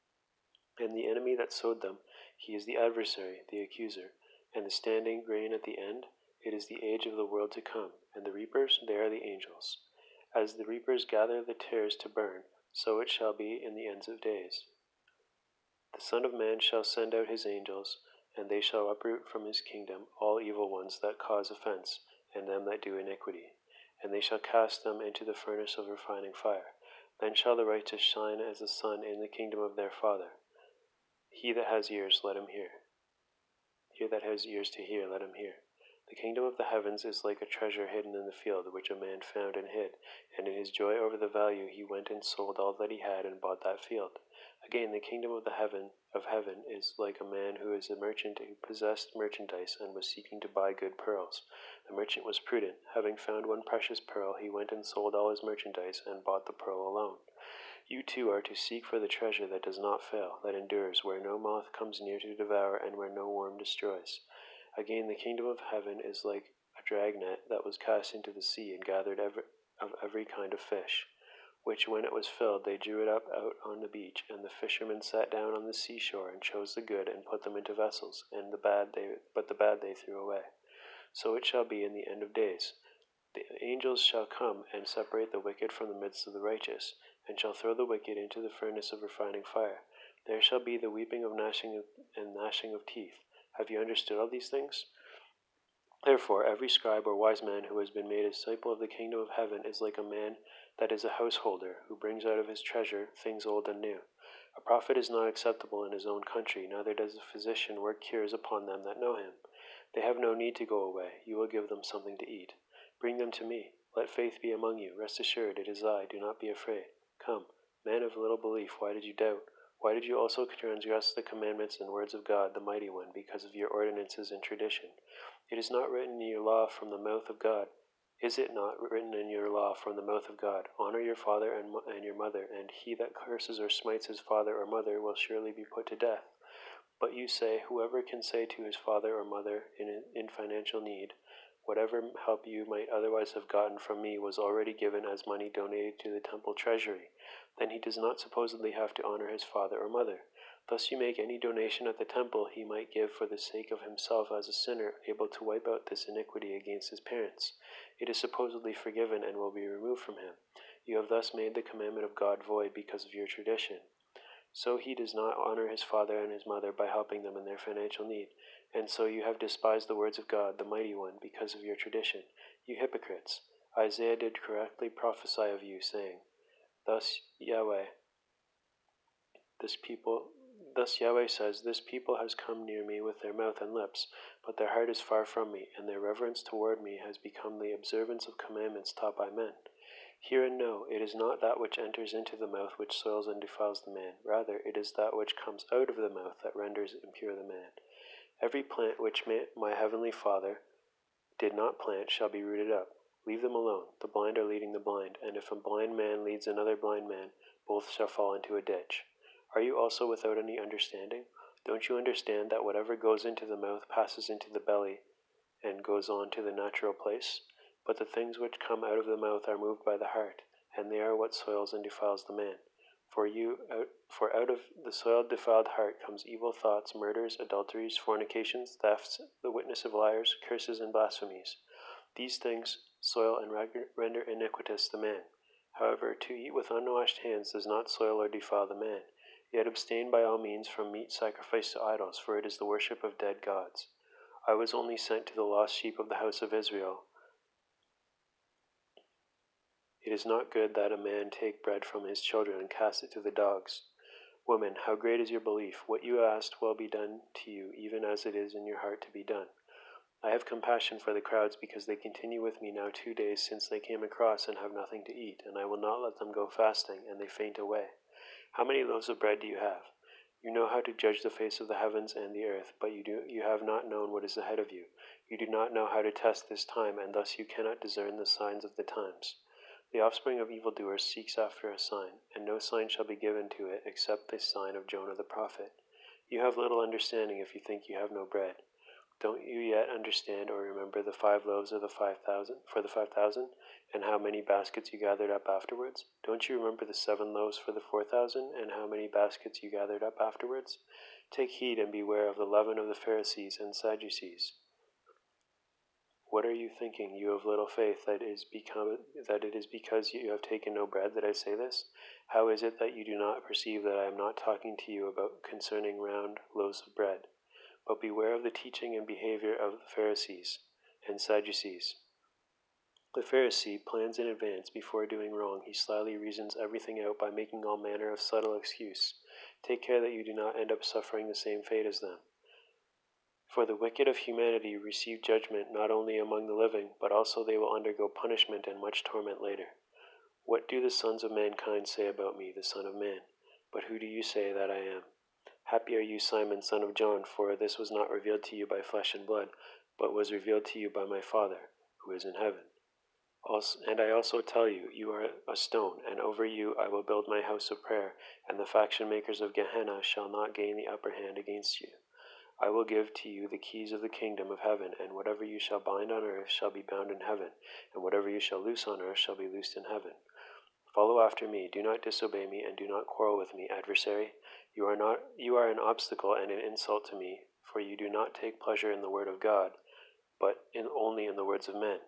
And the enemy that sowed them, he is the adversary, the accuser, and the standing grain at the end, it is the age of the world to come, and the reapers, they are the angels. As the reapers gather the tares to burn, so it shall be in the ends of days. The Son of Man shall send out his angels, and they shall uproot from his kingdom all evil ones that cause offense, and them that do iniquity. And they shall cast them into the furnace of refining fire. Then shall the righteous shine as the sun in the kingdom of their Father. He that has ears, let him hear. He that has ears to hear, let him hear. The kingdom of the heavens is like a treasure hidden in the field, which a man found and hid, and in his joy over the value he went and sold all that he had and bought that field. Again, the kingdom of the heaven of heaven is like a man who is a merchant who possessed merchandise and was seeking to buy good pearls. The merchant was prudent. Having found one precious pearl, he went and sold all his merchandise and bought the pearl alone. You too are to seek for the treasure that does not fail, that endures, where no moth comes near to devour, and where no worm destroys. Again, the kingdom of heaven is like a dragnet that was cast into the sea and gathered every, of every kind of fish, which when it was filled they drew it up out on the beach, and the fishermen sat down on the seashore and chose the good and put them into vessels, and the bad they but the bad they threw away. So it shall be in the end of days. The angels shall come and separate the wicked from the midst of the righteous, and shall throw the wicked into the furnace of refining fire. There shall be the weeping of gnashing of, and gnashing of teeth. Have you understood all these things? Therefore, every scribe or wise man who has been made a disciple of the kingdom of heaven is like a man that is a householder, who brings out of his treasure things old and new. A prophet is not acceptable in his own country, neither does a physician work cures upon them that know him. They have no need to go away. You will give them something to eat. Bring them to me. Let faith be among you. Rest assured, it is I. Do not be afraid. Come, man of little belief, why did you doubt? Why did you also transgress the commandments and words of God, the Mighty One, because of your ordinances and tradition? It is not written in your law from the mouth of God. Is it not written in your law from the mouth of God? Honor your father and, and your mother, and he that curses or smites his father or mother will surely be put to death. But you say, whoever can say to his father or mother in, in financial need, whatever help you might otherwise have gotten from me was already given as money donated to the temple treasury, then he does not supposedly have to honor his father or mother. Thus you make any donation at the temple he might give for the sake of himself as a sinner, able to wipe out this iniquity against his parents. It is supposedly forgiven and will be removed from him. You have thus made the commandment of God void because of your tradition. So he does not honor his father and his mother by helping them in their financial need. And so you have despised the words of God, the Mighty One, because of your tradition. You hypocrites! Isaiah did correctly prophesy of you, saying, Thus Yahweh, this people, thus Yahweh says, This people has come near me with their mouth and lips, but their heart is far from me, and their reverence toward me has become the observance of commandments taught by men. Hear and know, it is not that which enters into the mouth which soils and defiles the man. Rather, it is that which comes out of the mouth that renders impure the man. Every plant which my heavenly Father did not plant shall be rooted up. Leave them alone. The blind are leading the blind, and if a blind man leads another blind man, both shall fall into a ditch. Are you also without any understanding? Don't you understand that whatever goes into the mouth passes into the belly and goes on to the natural place? But the things which come out of the mouth are moved by the heart, and they are what soils and defiles the man. For you, out, for out of the soiled, defiled heart comes evil thoughts, murders, adulteries, fornications, thefts, the witness of liars, curses, and blasphemies. These things soil and render iniquitous the man. However, to eat with unwashed hands does not soil or defile the man. Yet abstain by all means from meat sacrificed to idols, for it is the worship of dead gods. I was only sent to the lost sheep of the house of Israel. It is not good that a man take bread from his children and cast it to the dogs. Woman, how great is your belief! What you asked will be done to you, even as it is in your heart to be done. I have compassion for the crowds, because they continue with me now two days since they came across and have nothing to eat, and I will not let them go fasting, and they faint away. How many loaves of bread do you have? You know how to judge the face of the heavens and the earth, but you do you have not known what is ahead of you. You do not know how to test this time, and thus you cannot discern the signs of the times. The offspring of evildoers seeks after a sign, and no sign shall be given to it except the sign of Jonah the prophet. You have little understanding if you think you have no bread. Don't you yet understand or remember the five loaves of the five thousand for the five thousand, and how many baskets you gathered up afterwards? Don't you remember the seven loaves for the four thousand, and how many baskets you gathered up afterwards? Take heed and beware of the leaven of the Pharisees and Sadducees. What are you thinking, you of little faith, that is become that it is because you have taken no bread that I say this? How is it that you do not perceive that I am not talking to you about concerning round loaves of bread? But beware of the teaching and behavior of the Pharisees and Sadducees. The Pharisee plans in advance before doing wrong. He slyly reasons everything out by making all manner of subtle excuse. Take care that you do not end up suffering the same fate as them. For the wicked of humanity receive judgment not only among the living, but also they will undergo punishment and much torment later. What do the sons of mankind say about me, the Son of Man? But who do you say that I am? Happy are you, Simon, son of John, for this was not revealed to you by flesh and blood, but was revealed to you by my Father, who is in heaven. Also, and I also tell you, you are a stone, and over you I will build my house of prayer, and the faction makers of Gehenna shall not gain the upper hand against you. I will give to you the keys of the kingdom of heaven, and whatever you shall bind on earth shall be bound in heaven, and whatever you shall loose on earth shall be loosed in heaven. Follow after me, do not disobey me, and do not quarrel with me, adversary. You are not you are an obstacle and an insult to me, for you do not take pleasure in the word of God, but in only in the words of men.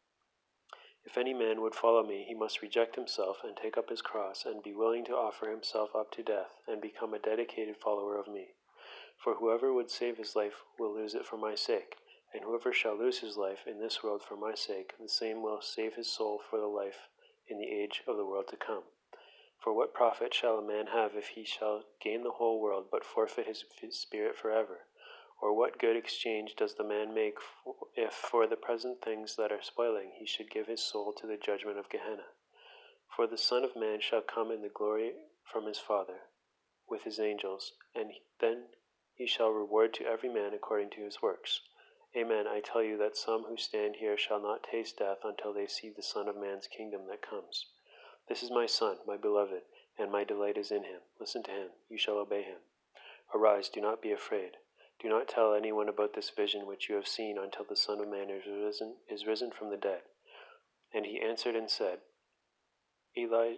If any man would follow me, he must reject himself and take up his cross, and be willing to offer himself up to death, and become a dedicated follower of me. For whoever would save his life will lose it for my sake, and whoever shall lose his life in this world for my sake, the same will save his soul for the life in the age of the world to come. For what profit shall a man have if he shall gain the whole world, but forfeit his spirit forever? Or what good exchange does the man make if for the present things that are spoiling he should give his soul to the judgment of Gehenna? For the Son of Man shall come in the glory from his Father, with his angels, and then he shall reward to every man according to his works. Amen, I tell you that some who stand here shall not taste death until they see the Son of Man's kingdom that comes. This is my Son, my beloved, and my delight is in him. Listen to him, you shall obey him. Arise, do not be afraid. Do not tell anyone about this vision which you have seen until the Son of Man is risen, is risen from the dead. And he answered and said, Eli,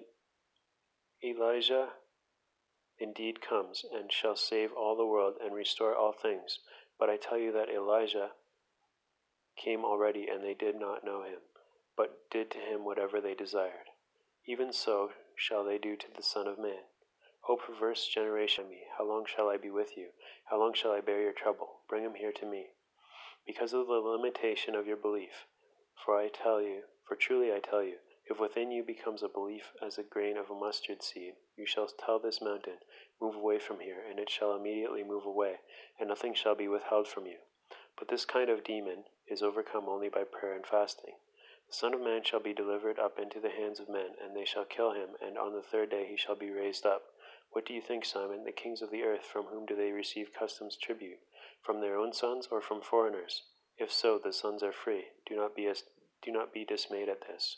Elijah indeed comes, and shall save all the world and restore all things. But I tell you that Elijah came already, and they did not know him, but did to him whatever they desired. Even so shall they do to the Son of Man. O perverse generation, me, how long shall I be with you? How long shall I bear your trouble? Bring him here to me. Because of the limitation of your belief, for I tell you, for truly I tell you, if within you becomes a belief as a grain of a mustard seed, you shall tell this mountain, move away from here, and it shall immediately move away, and nothing shall be withheld from you. But this kind of demon is overcome only by prayer and fasting. The Son of Man shall be delivered up into the hands of men, and they shall kill him, and on the third day he shall be raised up. What do you think, Simon? The kings of the earth, from whom do they receive customs tribute? From their own sons, or from foreigners? If so, the sons are free. Do not be as, do not be dismayed at this.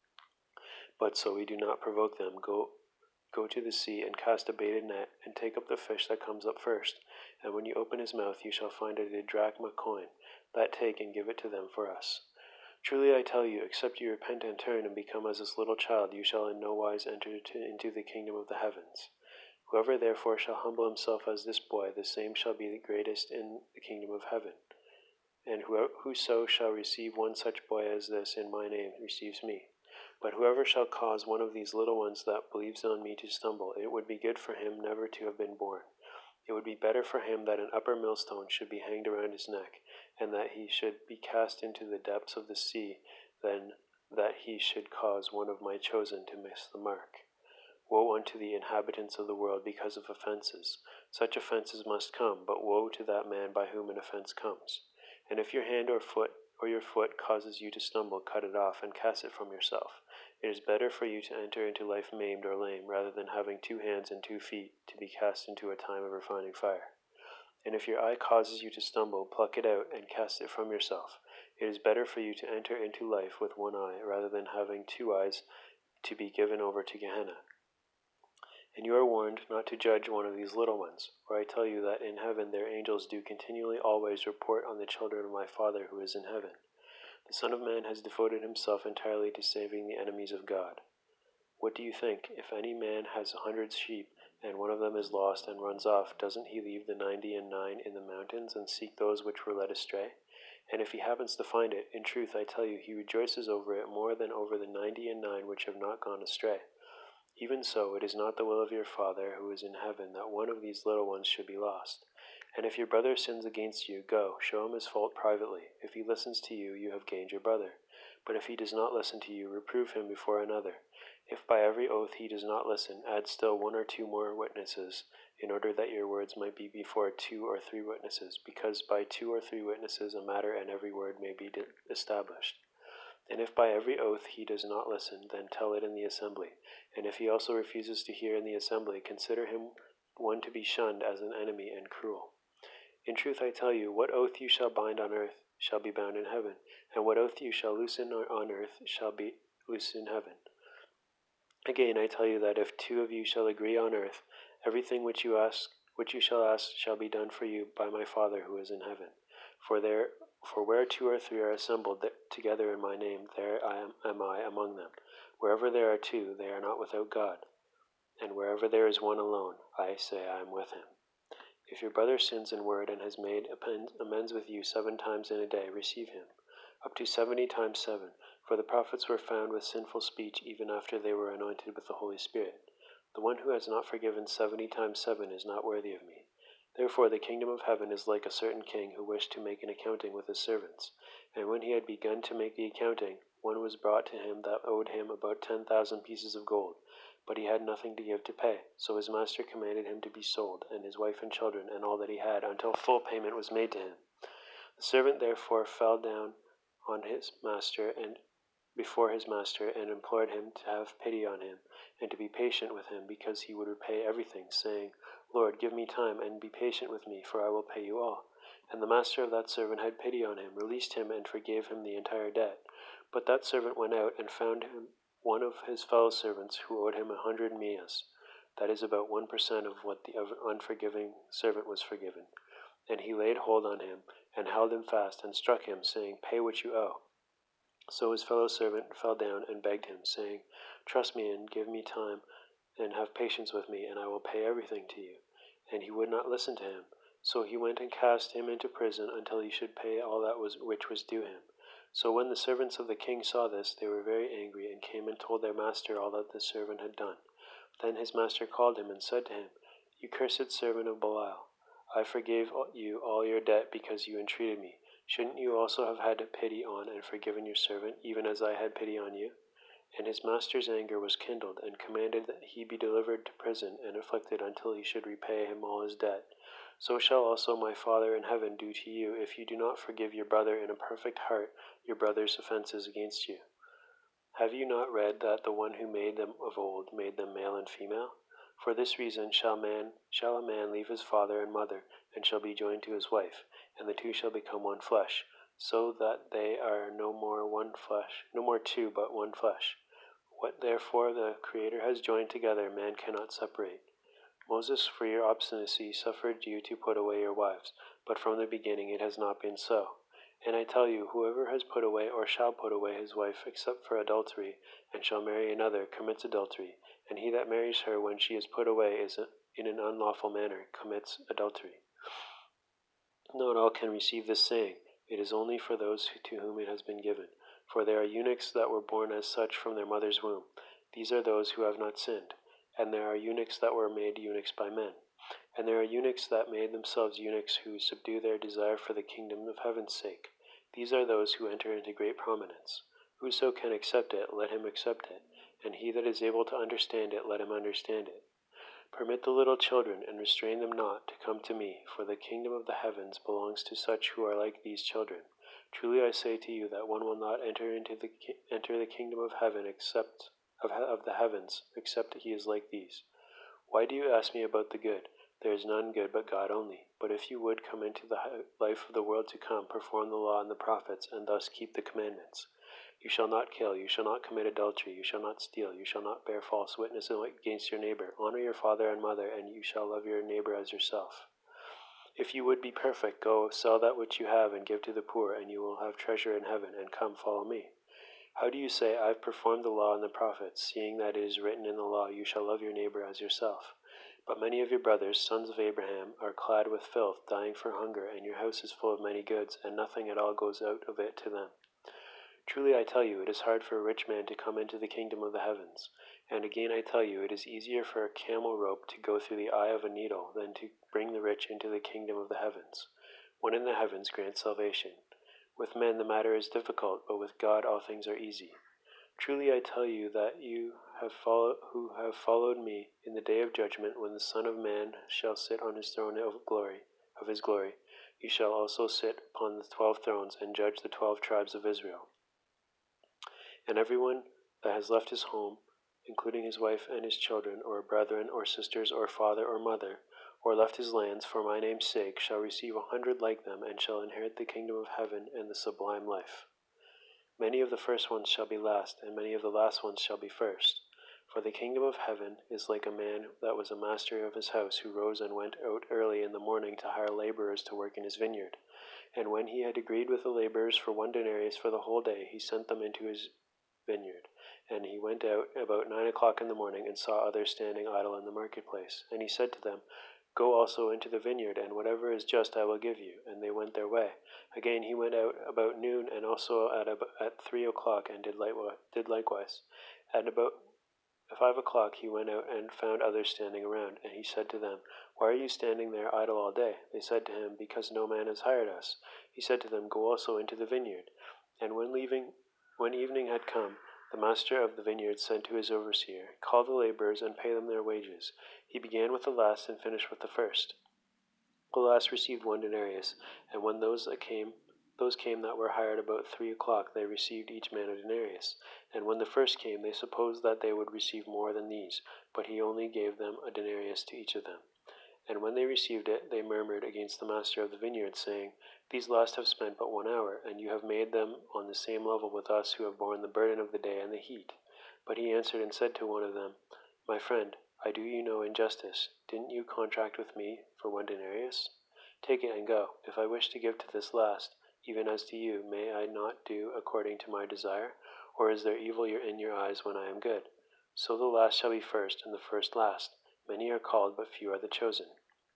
But so we do not provoke them. Go, go to the sea and cast a baited net, and take up the fish that comes up first. And when you open his mouth, you shall find it a drachma coin. That take and give it to them for us. Truly I tell you, except you repent and turn and become as this little child, you shall in no wise enter to, into the kingdom of the heavens. Whoever therefore shall humble himself as this boy, the same shall be the greatest in the kingdom of heaven. And whoso shall receive one such boy as this in my name receives me. But whoever shall cause one of these little ones that believes on me to stumble, it would be good for him never to have been born. It would be better for him that an upper millstone should be hanged around his neck, and that he should be cast into the depths of the sea, than that he should cause one of my chosen to miss the mark. Woe unto the inhabitants of the world because of offenses. Such offenses must come, but woe to that man by whom an offense comes. And if your hand or foot or your foot causes you to stumble, cut it off, and cast it from yourself. It is better for you to enter into life maimed or lame, rather than having two hands and two feet, to be cast into a time of refining fire. And if your eye causes you to stumble, pluck it out, and cast it from yourself. It is better for you to enter into life with one eye, rather than having two eyes, to be given over to Gehenna. And you are warned not to judge one of these little ones, for I tell you that in heaven their angels do continually always report on the children of my Father who is in heaven. The Son of Man has devoted himself entirely to saving the enemies of God. What do you think? If any man has a hundred sheep, and one of them is lost and runs off, doesn't he leave the ninety and nine in the mountains and seek those which were led astray? And if he happens to find it, in truth I tell you, he rejoices over it more than over the ninety and nine which have not gone astray. Even so, it is not the will of your Father who is in heaven that one of these little ones should be lost. And if your brother sins against you, go, show him his fault privately. If he listens to you, you have gained your brother. But if he does not listen to you, reprove him before another. If by every oath he does not listen, add still one or two more witnesses, in order that your words might be before two or three witnesses, because by two or three witnesses a matter and every word may be established. And if by every oath he does not listen, then tell it in the assembly. And if he also refuses to hear in the assembly, consider him one to be shunned as an enemy and cruel. In truth I tell you, what oath you shall bind on earth shall be bound in heaven, and what oath you shall loosen on earth shall be loosed in heaven. Again I tell you that if two of you shall agree on earth, everything which you ask, which you shall ask, shall be done for you by my Father who is in heaven. For there, for where two or three are assembled together in my name, there I am, am I among them. Wherever there are two, they are not without God. And wherever there is one alone, I say I am with him. If your brother sins in word and has made amends with you seven times in a day, receive him, up to seventy times seven. For the prophets were found with sinful speech even after they were anointed with the Holy Spirit. The one who has not forgiven seventy times seven is not worthy of me. Therefore the kingdom of heaven is like a certain king who wished to make an accounting with his servants. And when he had begun to make the accounting, one was brought to him that owed him about ten thousand pieces of gold. But he had nothing to give to pay. So his master commanded him to be sold, and his wife and children, and all that he had, until full payment was made to him. The servant therefore fell down on his master and before his master, and implored him to have pity on him, and to be patient with him, because he would repay everything, saying, Lord, give me time, and be patient with me, for I will pay you all. And the master of that servant had pity on him, released him, and forgave him the entire debt. But that servant went out, and found him one of his fellow servants, who owed him a hundred mias, that is about one percent of what the unforgiving servant was forgiven. And he laid hold on him, and held him fast, and struck him, saying, Pay what you owe. So his fellow servant fell down and begged him, saying, Trust me and give me time, and have patience with me, and I will pay everything to you. And he would not listen to him. So he went and cast him into prison until he should pay all that was which was due him. So when the servants of the king saw this, they were very angry, and came and told their master all that the servant had done. Then his master called him and said to him, You cursed servant of Belial, I forgave you all your debt because you entreated me. Shouldn't you also have had pity on and forgiven your servant, even as I had pity on you? And his master's anger was kindled, and commanded that he be delivered to prison and afflicted until he should repay him all his debt. So shall also my Father in heaven do to you, if you do not forgive your brother in a perfect heart your brother's offenses against you. Have you not read that the one who made them of old made them male and female? For this reason shall man shall a man leave his father and mother, and shall be joined to his wife, and the two shall become one flesh, so that they are no more one flesh, no more two, but one flesh. What therefore the Creator has joined together, man cannot separate. Moses, for your obstinacy, suffered you to put away your wives, but from the beginning it has not been so. And I tell you, whoever has put away or shall put away his wife except for adultery, and shall marry another, commits adultery. And he that marries her when she is put away is in an unlawful manner, commits adultery. Not all can receive this saying. It is only for those to whom it has been given. For there are eunuchs that were born as such from their mother's womb. These are those who have not sinned. And there are eunuchs that were made eunuchs by men. And there are eunuchs that made themselves eunuchs who subdue their desire for the kingdom of heaven's sake. These are those who enter into great prominence. Whoso can accept it, let him accept it. And he that is able to understand it, let him understand it. Permit the little children, and restrain them not, to come to me, for the kingdom of the heavens belongs to such who are like these children. Truly I say to you that one will not enter into the enter the kingdom of heaven except of, of the heavens, except he is like these. Why do you ask me about the good? There is none good but God only. But if you would come into the life of the world to come, perform the law and the prophets, and thus keep the commandments. You shall not kill, you shall not commit adultery, you shall not steal, you shall not bear false witness against your neighbor. Honor your father and mother, and you shall love your neighbor as yourself. If you would be perfect, go, sell that which you have, and give to the poor, and you will have treasure in heaven, and come, follow me. How do you say, I have performed the law and the prophets, seeing that it is written in the law, you shall love your neighbor as yourself? But many of your brothers, sons of Abraham, are clad with filth, dying for hunger, and your house is full of many goods, and nothing at all goes out of it to them. Truly I tell you, it is hard for a rich man to come into the kingdom of the heavens. And again I tell you, it is easier for a camel rope to go through the eye of a needle than to bring the rich into the kingdom of the heavens. One in the heavens grants salvation. With men the matter is difficult, but with God all things are easy. Truly I tell you that you have follow, who have followed me in the day of judgment, when the Son of Man shall sit on his throne of glory, of his glory, you shall also sit upon the twelve thrones and judge the twelve tribes of Israel. And everyone that has left his home, including his wife and his children, or brethren, or sisters, or father, or mother, or left his lands for my name's sake, shall receive a hundred like them, and shall inherit the kingdom of heaven and the sublime life. Many of the first ones shall be last, and many of the last ones shall be first. For the kingdom of heaven is like a man that was a master of his house, who rose and went out early in the morning to hire laborers to work in his vineyard. And when he had agreed with the laborers for one denarius for the whole day, he sent them into his vineyard. And he went out about nine o'clock in the morning, and saw others standing idle in the marketplace. And he said to them, Go also into the vineyard, and whatever is just I will give you. And they went their way. Again he went out about noon, and also at about, at three o'clock, and did likewise. Did likewise. At about five o'clock he went out, and found others standing around. And he said to them, Why are you standing there idle all day? They said to him, Because no man has hired us. He said to them, Go also into the vineyard. And when leaving, when evening had come, the master of the vineyard sent to his overseer, Call the laborers and pay them their wages. He began with the last and finished with the first. The last received one denarius, and when those that came, those came that were hired about three o'clock, they received each man a denarius. And when the first came, they supposed that they would receive more than these, but he only gave them a denarius to each of them. And when they received it, they murmured against the master of the vineyard, saying, These last have spent but one hour, and you have made them on the same level with us who have borne the burden of the day and the heat. But he answered and said to one of them, My friend, I do you no injustice. Didn't you contract with me for one denarius? Take it and go. If I wish to give to this last, even as to you, may I not do according to my desire? Or is there evil in your eyes when I am good? So the last shall be first, and the first last. Many are called, but few are the chosen.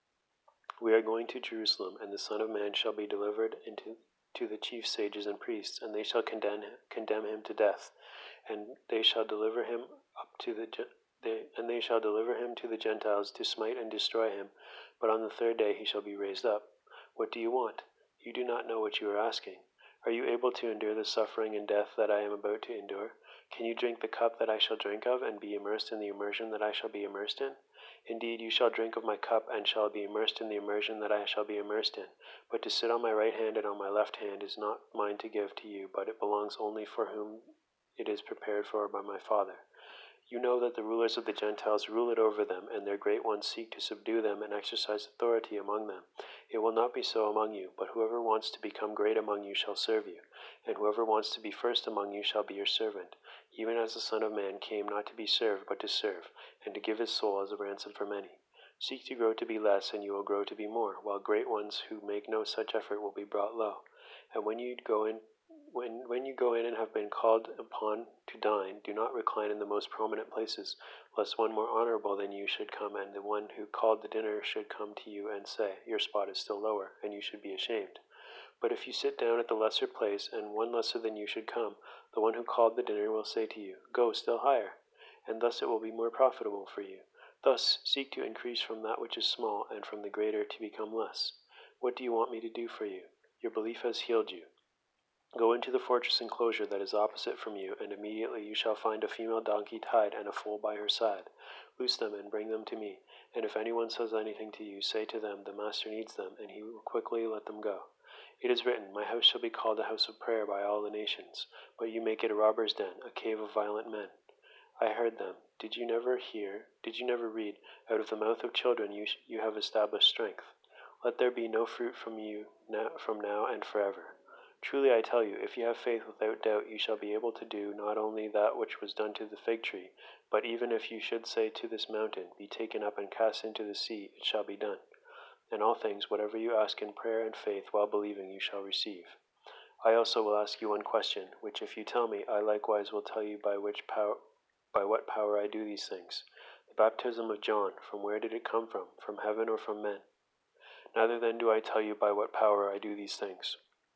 We are going to Jerusalem, and the Son of Man shall be delivered into to the chief sages and priests, and they shall condemn condemn him to death, and they shall deliver him up to the they, and they shall deliver him to the Gentiles to smite and destroy him. But on the third day he shall be raised up. What do you want? You do not know what you are asking. Are you able to endure the suffering and death that I am about to endure? Can you drink the cup that I shall drink of, and be immersed in the immersion that I shall be immersed in? Indeed, you shall drink of my cup, and shall be immersed in the immersion that I shall be immersed in. But to sit on my right hand and on my left hand is not mine to give to you, but it belongs only for whom it is prepared for by my Father. You know that the rulers of the Gentiles rule it over them, and their great ones seek to subdue them and exercise authority among them. It will not be so among you, but whoever wants to become great among you shall serve you, and whoever wants to be first among you shall be your servant, even as the Son of Man came not to be served, but to serve, and to give his soul as a ransom for many. Seek to grow to be less, and you will grow to be more, while great ones who make no such effort will be brought low. And when you go in, when when you go in and have been called upon to dine, do not recline in the most prominent places, lest one more honorable than you should come, and the one who called the dinner should come to you and say, "Your spot is still lower," and you should be ashamed. But if you sit down at the lesser place, and one lesser than you should come, the one who called the dinner will say to you, "Go still higher," and thus it will be more profitable for you. Thus seek to increase from that which is small, and from the greater to become less. What do you want me to do for you? Your belief has healed you. Go into the fortress enclosure that is opposite from you, and immediately you shall find a female donkey tied and a foal by her side. Loose them and bring them to me. And if anyone says anything to you, say to them, "The master needs them," and he will quickly let them go. It is written, "My house shall be called a house of prayer by all the nations," but you make it a robber's den, a cave of violent men. I heard them. Did you never hear, did you never read, "Out of the mouth of children you, you have established strength"? Let there be no fruit from you now, from now and forever. Truly I tell you, if you have faith without doubt, you shall be able to do not only that which was done to the fig tree, but even if you should say to this mountain, "Be taken up and cast into the sea," it shall be done. In all things, whatever you ask in prayer and faith, while believing, you shall receive. I also will ask you one question, which if you tell me, I likewise will tell you by which power, by what power I do these things. The baptism of John, from where did it come from? From heaven or from men? Neither then do I tell you by what power I do these things.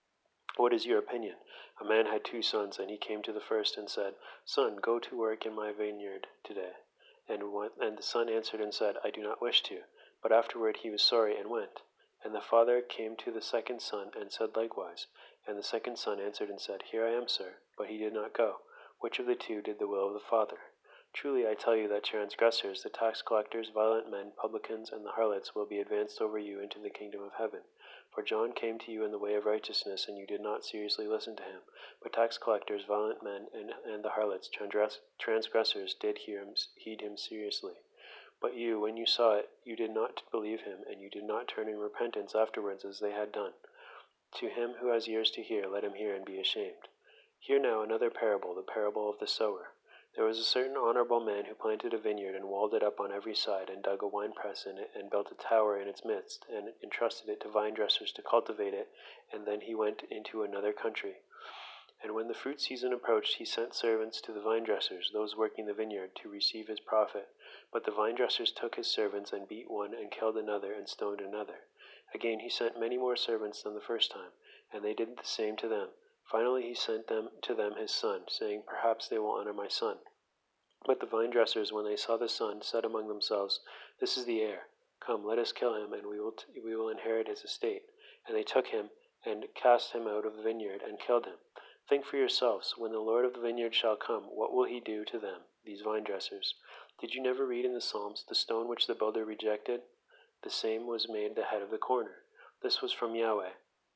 What is your opinion? A man had two sons, and he came to the first and said, "Son, go to work in my vineyard today." And, went, and the son answered and said, "I do not wish to." But afterward he was sorry and went. And the father came to the second son and said likewise. And the second son answered and said, "Here I am, sir." But he did not go. Which of the two did the will of the father? Truly I tell you that transgressors, the tax collectors, violent men, publicans, and the harlots will be advanced over you into the kingdom of heaven. For John came to you in the way of righteousness, and you did not seriously listen to him. But tax collectors, violent men, and, and the harlots, transgress, transgressors, did hear him, heed him seriously. But you, when you saw it, you did not believe him, and you did not turn in repentance afterwards as they had done. To him who has ears to hear, let him hear and be ashamed. Hear now another parable, the parable of the sower. There was a certain honorable man who planted a vineyard and walled it up on every side, and dug a winepress in it, and built a tower in its midst, and entrusted it to vine dressers to cultivate it, and then he went into another country. And when the fruit season approached, he sent servants to the vine dressers, those working the vineyard, to receive his profit. But the vine dressers took his servants, and beat one, and killed another, and stoned another. Again he sent many more servants than the first time, and they did the same to them. Finally he sent them to them his son, saying, "Perhaps they will honor my son." But the vine dressers, when they saw the son, said among themselves, "This is the heir. Come, let us kill him, and we will t- we will inherit his estate." And they took him, and cast him out of the vineyard, and killed him. Think for yourselves, when the Lord of the vineyard shall come, what will he do to them, these vine dressers? Did you never read in the Psalms, "The stone which the builder rejected, the same was made the head of the corner"? This was from Yahweh,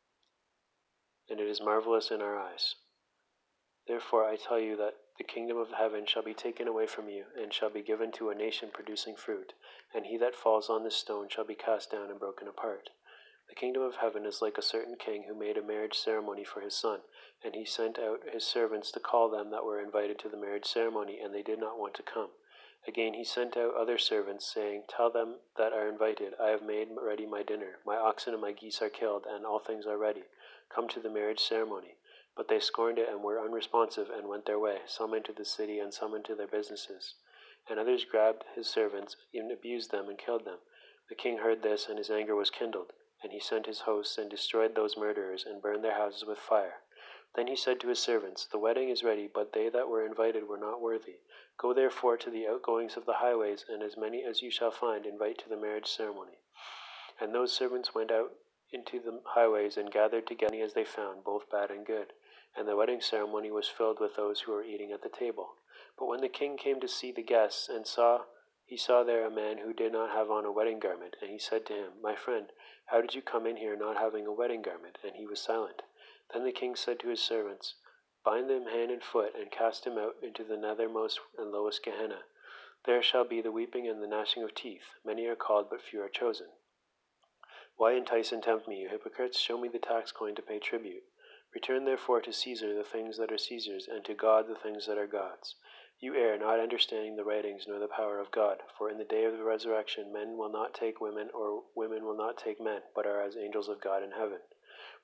and it is marvelous in our eyes. Therefore I tell you that the kingdom of heaven shall be taken away from you, and shall be given to a nation producing fruit, and he that falls on this stone shall be cast down and broken apart. The kingdom of heaven is like a certain king who made a marriage ceremony for his son, and he sent out his servants to call them that were invited to the marriage ceremony, and they did not want to come. Again he sent out other servants, saying, "Tell them that are invited, I have made ready my dinner, my oxen and my geese are killed, and all things are ready. Come to the marriage ceremony." But they scorned it and were unresponsive, and went their way, some into the city and some into their businesses. And others grabbed his servants, and abused them, and killed them. The king heard this, and his anger was kindled, and he sent his hosts, and destroyed those murderers, and burned their houses with fire. Then he said to his servants, "The wedding is ready, but they that were invited were not worthy. Go therefore to the outgoings of the highways, and as many as you shall find, invite to the marriage ceremony." And those servants went out into the highways, and gathered together as they found, both bad and good. And the wedding ceremony was filled with those who were eating at the table. But when the king came to see the guests, and saw he saw there a man who did not have on a wedding garment, and he said to him, "My friend, how did you come in here not having a wedding garment?" And he was silent. Then the king said to his servants, "Bind him hand and foot, and cast him out into the nethermost and lowest Gehenna. There shall be the weeping and the gnashing of teeth. Many are called, but few are chosen." Why entice and tempt me, you hypocrites? Show me the tax coin to pay tribute. Return therefore to Caesar the things that are Caesar's, and to God the things that are God's. You err, not understanding the writings nor the power of God. For in the day of the resurrection men will not take women, or women will not take men, but are as angels of God in heaven.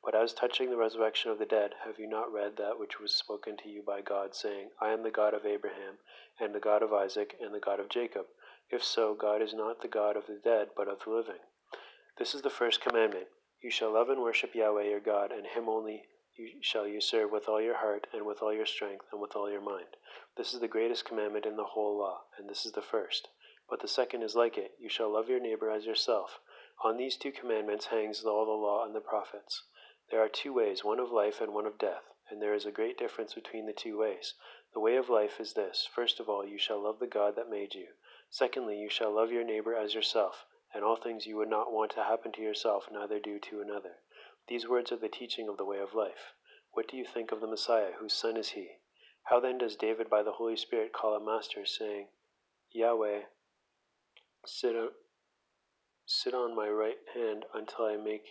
But as touching the resurrection of the dead, have you not read that which was spoken to you by God, saying, I am the God of Abraham, and the God of Isaac, and the God of Jacob? If so, God is not the God of the dead, but of the living. This is the first commandment. You shall love and worship Yahweh your God, and him only you shall you serve with all your heart, and with all your strength, and with all your mind. This is the greatest commandment in the whole law, and this is the first. But the second is like it. You shall love your neighbor as yourself. On these two commandments hangs all the law and the prophets. There are two ways, one of life and one of death, and there is a great difference between the two ways. The way of life is this. First of all, you shall love the God that made you. Secondly, you shall love your neighbor as yourself, and all things you would not want to happen to yourself, neither do to another. These words are the teaching of the way of life. What do you think of the Messiah? Whose son is he? How then does David by the Holy Spirit call a master, saying, Yahweh, sit, o- sit on my right hand until I make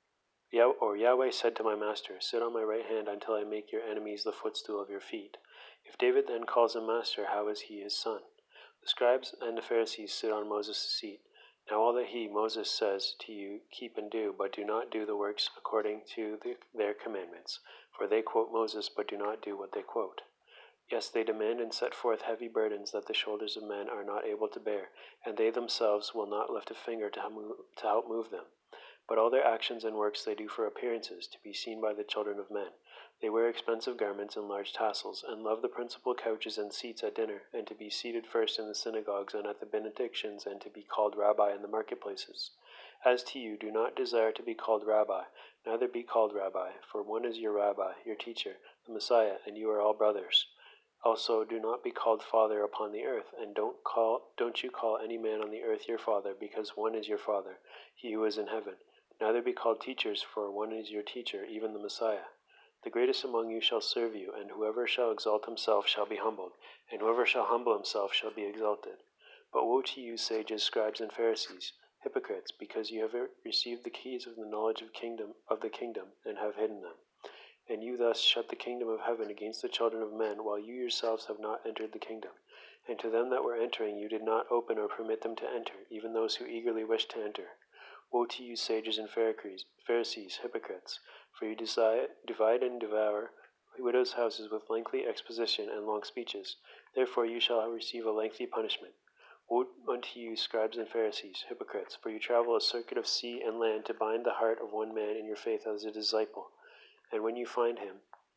Yah- or Yahweh said to my master, sit on my right hand until I make your enemies the footstool of your feet. If David then calls him master, how is he his son? The scribes and the Pharisees sit on Moses' seat. Now all that he, Moses, says to you, keep and do, but do not do the works according to the, their commandments. For they quote Moses, but do not do what they quote. Yes, they demand and set forth heavy burdens that the shoulders of men are not able to bear, and they themselves will not lift a finger to to help move them. But all their actions and works they do for appearances, to be seen by the children of men. They wear expensive garments and large tassels, and love the principal couches and seats at dinner, and to be seated first in the synagogues and at the benedictions, and to be called Rabbi in the marketplaces. As to you, do not desire to be called Rabbi, neither be called Rabbi, for one is your Rabbi, your teacher, the Messiah, and you are all brothers. Also, do not be called Father upon the earth, and don't call don't you call any man on the earth your father, because one is your Father, he who is in heaven. Neither be called teachers, for one is your teacher, even the Messiah. The greatest among you shall serve you, and whoever shall exalt himself shall be humbled, and whoever shall humble himself shall be exalted. But woe to you, sages, scribes, and Pharisees, hypocrites, because you have received the keys of the knowledge of kingdom of the kingdom, and have hidden them. And you thus shut the kingdom of heaven against the children of men, while you yourselves have not entered the kingdom. And to them that were entering you did not open or permit them to enter, even those who eagerly wished to enter. Woe to you, sages and Pharisees, hypocrites, for you divide and devour widows' houses with lengthy exposition and long speeches. Therefore you shall receive a lengthy punishment. Woe unto you, scribes and Pharisees, hypocrites, for you travel a circuit of sea and land to bind the heart of one man in your faith as a disciple. And when you find him,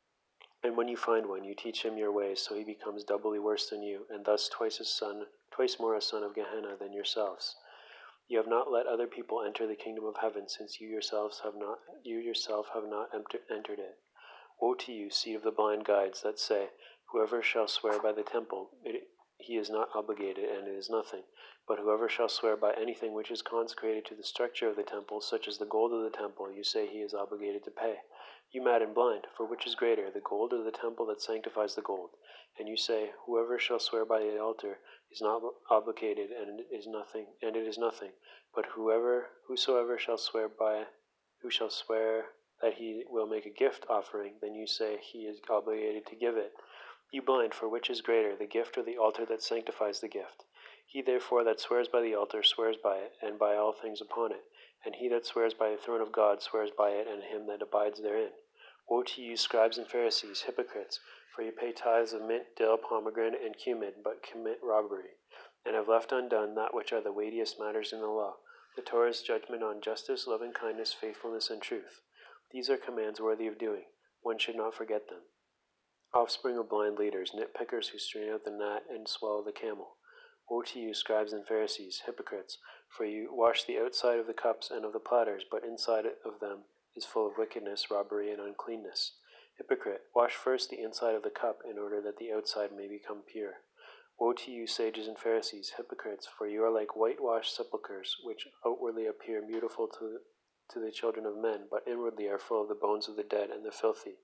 and when you find one, you teach him your ways, so he becomes doubly worse than you, and thus twice a son, twice more a son of Gehenna than yourselves. You have not let other people enter the kingdom of heaven, since you yourselves have not you yourself have not entered it. Woe to you, seed of the blind guides, that say, whoever shall swear by the temple, it, he is not obligated, and it is nothing. But whoever shall swear by anything which is consecrated to the structure of the temple, such as the gold of the temple, you say he is obligated to pay. You mad and blind, for which is greater, the gold or the temple that sanctifies the gold? And you say, whoever shall swear by the altar is not obligated, and it is nothing, and it is nothing. But whoever, whosoever shall swear by, who shall swear that he will make a gift offering, then you say he is obligated to give it. You blind, for which is greater, the gift or the altar that sanctifies the gift? He therefore that swears by the altar swears by it, and by all things upon it. And he that swears by the throne of God swears by it, and him that abides therein. Woe to you, scribes and Pharisees, hypocrites, for you pay tithes of mint, dill, pomegranate, and cumin, but commit robbery, and have left undone that which are the weightiest matters in the law, the Torah's judgment on justice, loving kindness, faithfulness, and truth. These are commands worthy of doing. One should not forget them. Offspring of blind leaders, nitpickers who strain out the gnat and swallow the camel. Woe to you, scribes and Pharisees, hypocrites, for you wash the outside of the cups and of the platters, but inside of them is full of wickedness, robbery, and uncleanness. Hypocrite, wash first the inside of the cup, in order that the outside may become pure. Woe to you, sages and Pharisees, hypocrites, for you are like whitewashed sepulchres, which outwardly appear beautiful to the, to the children of men, but inwardly are full of the bones of the dead and the filthy.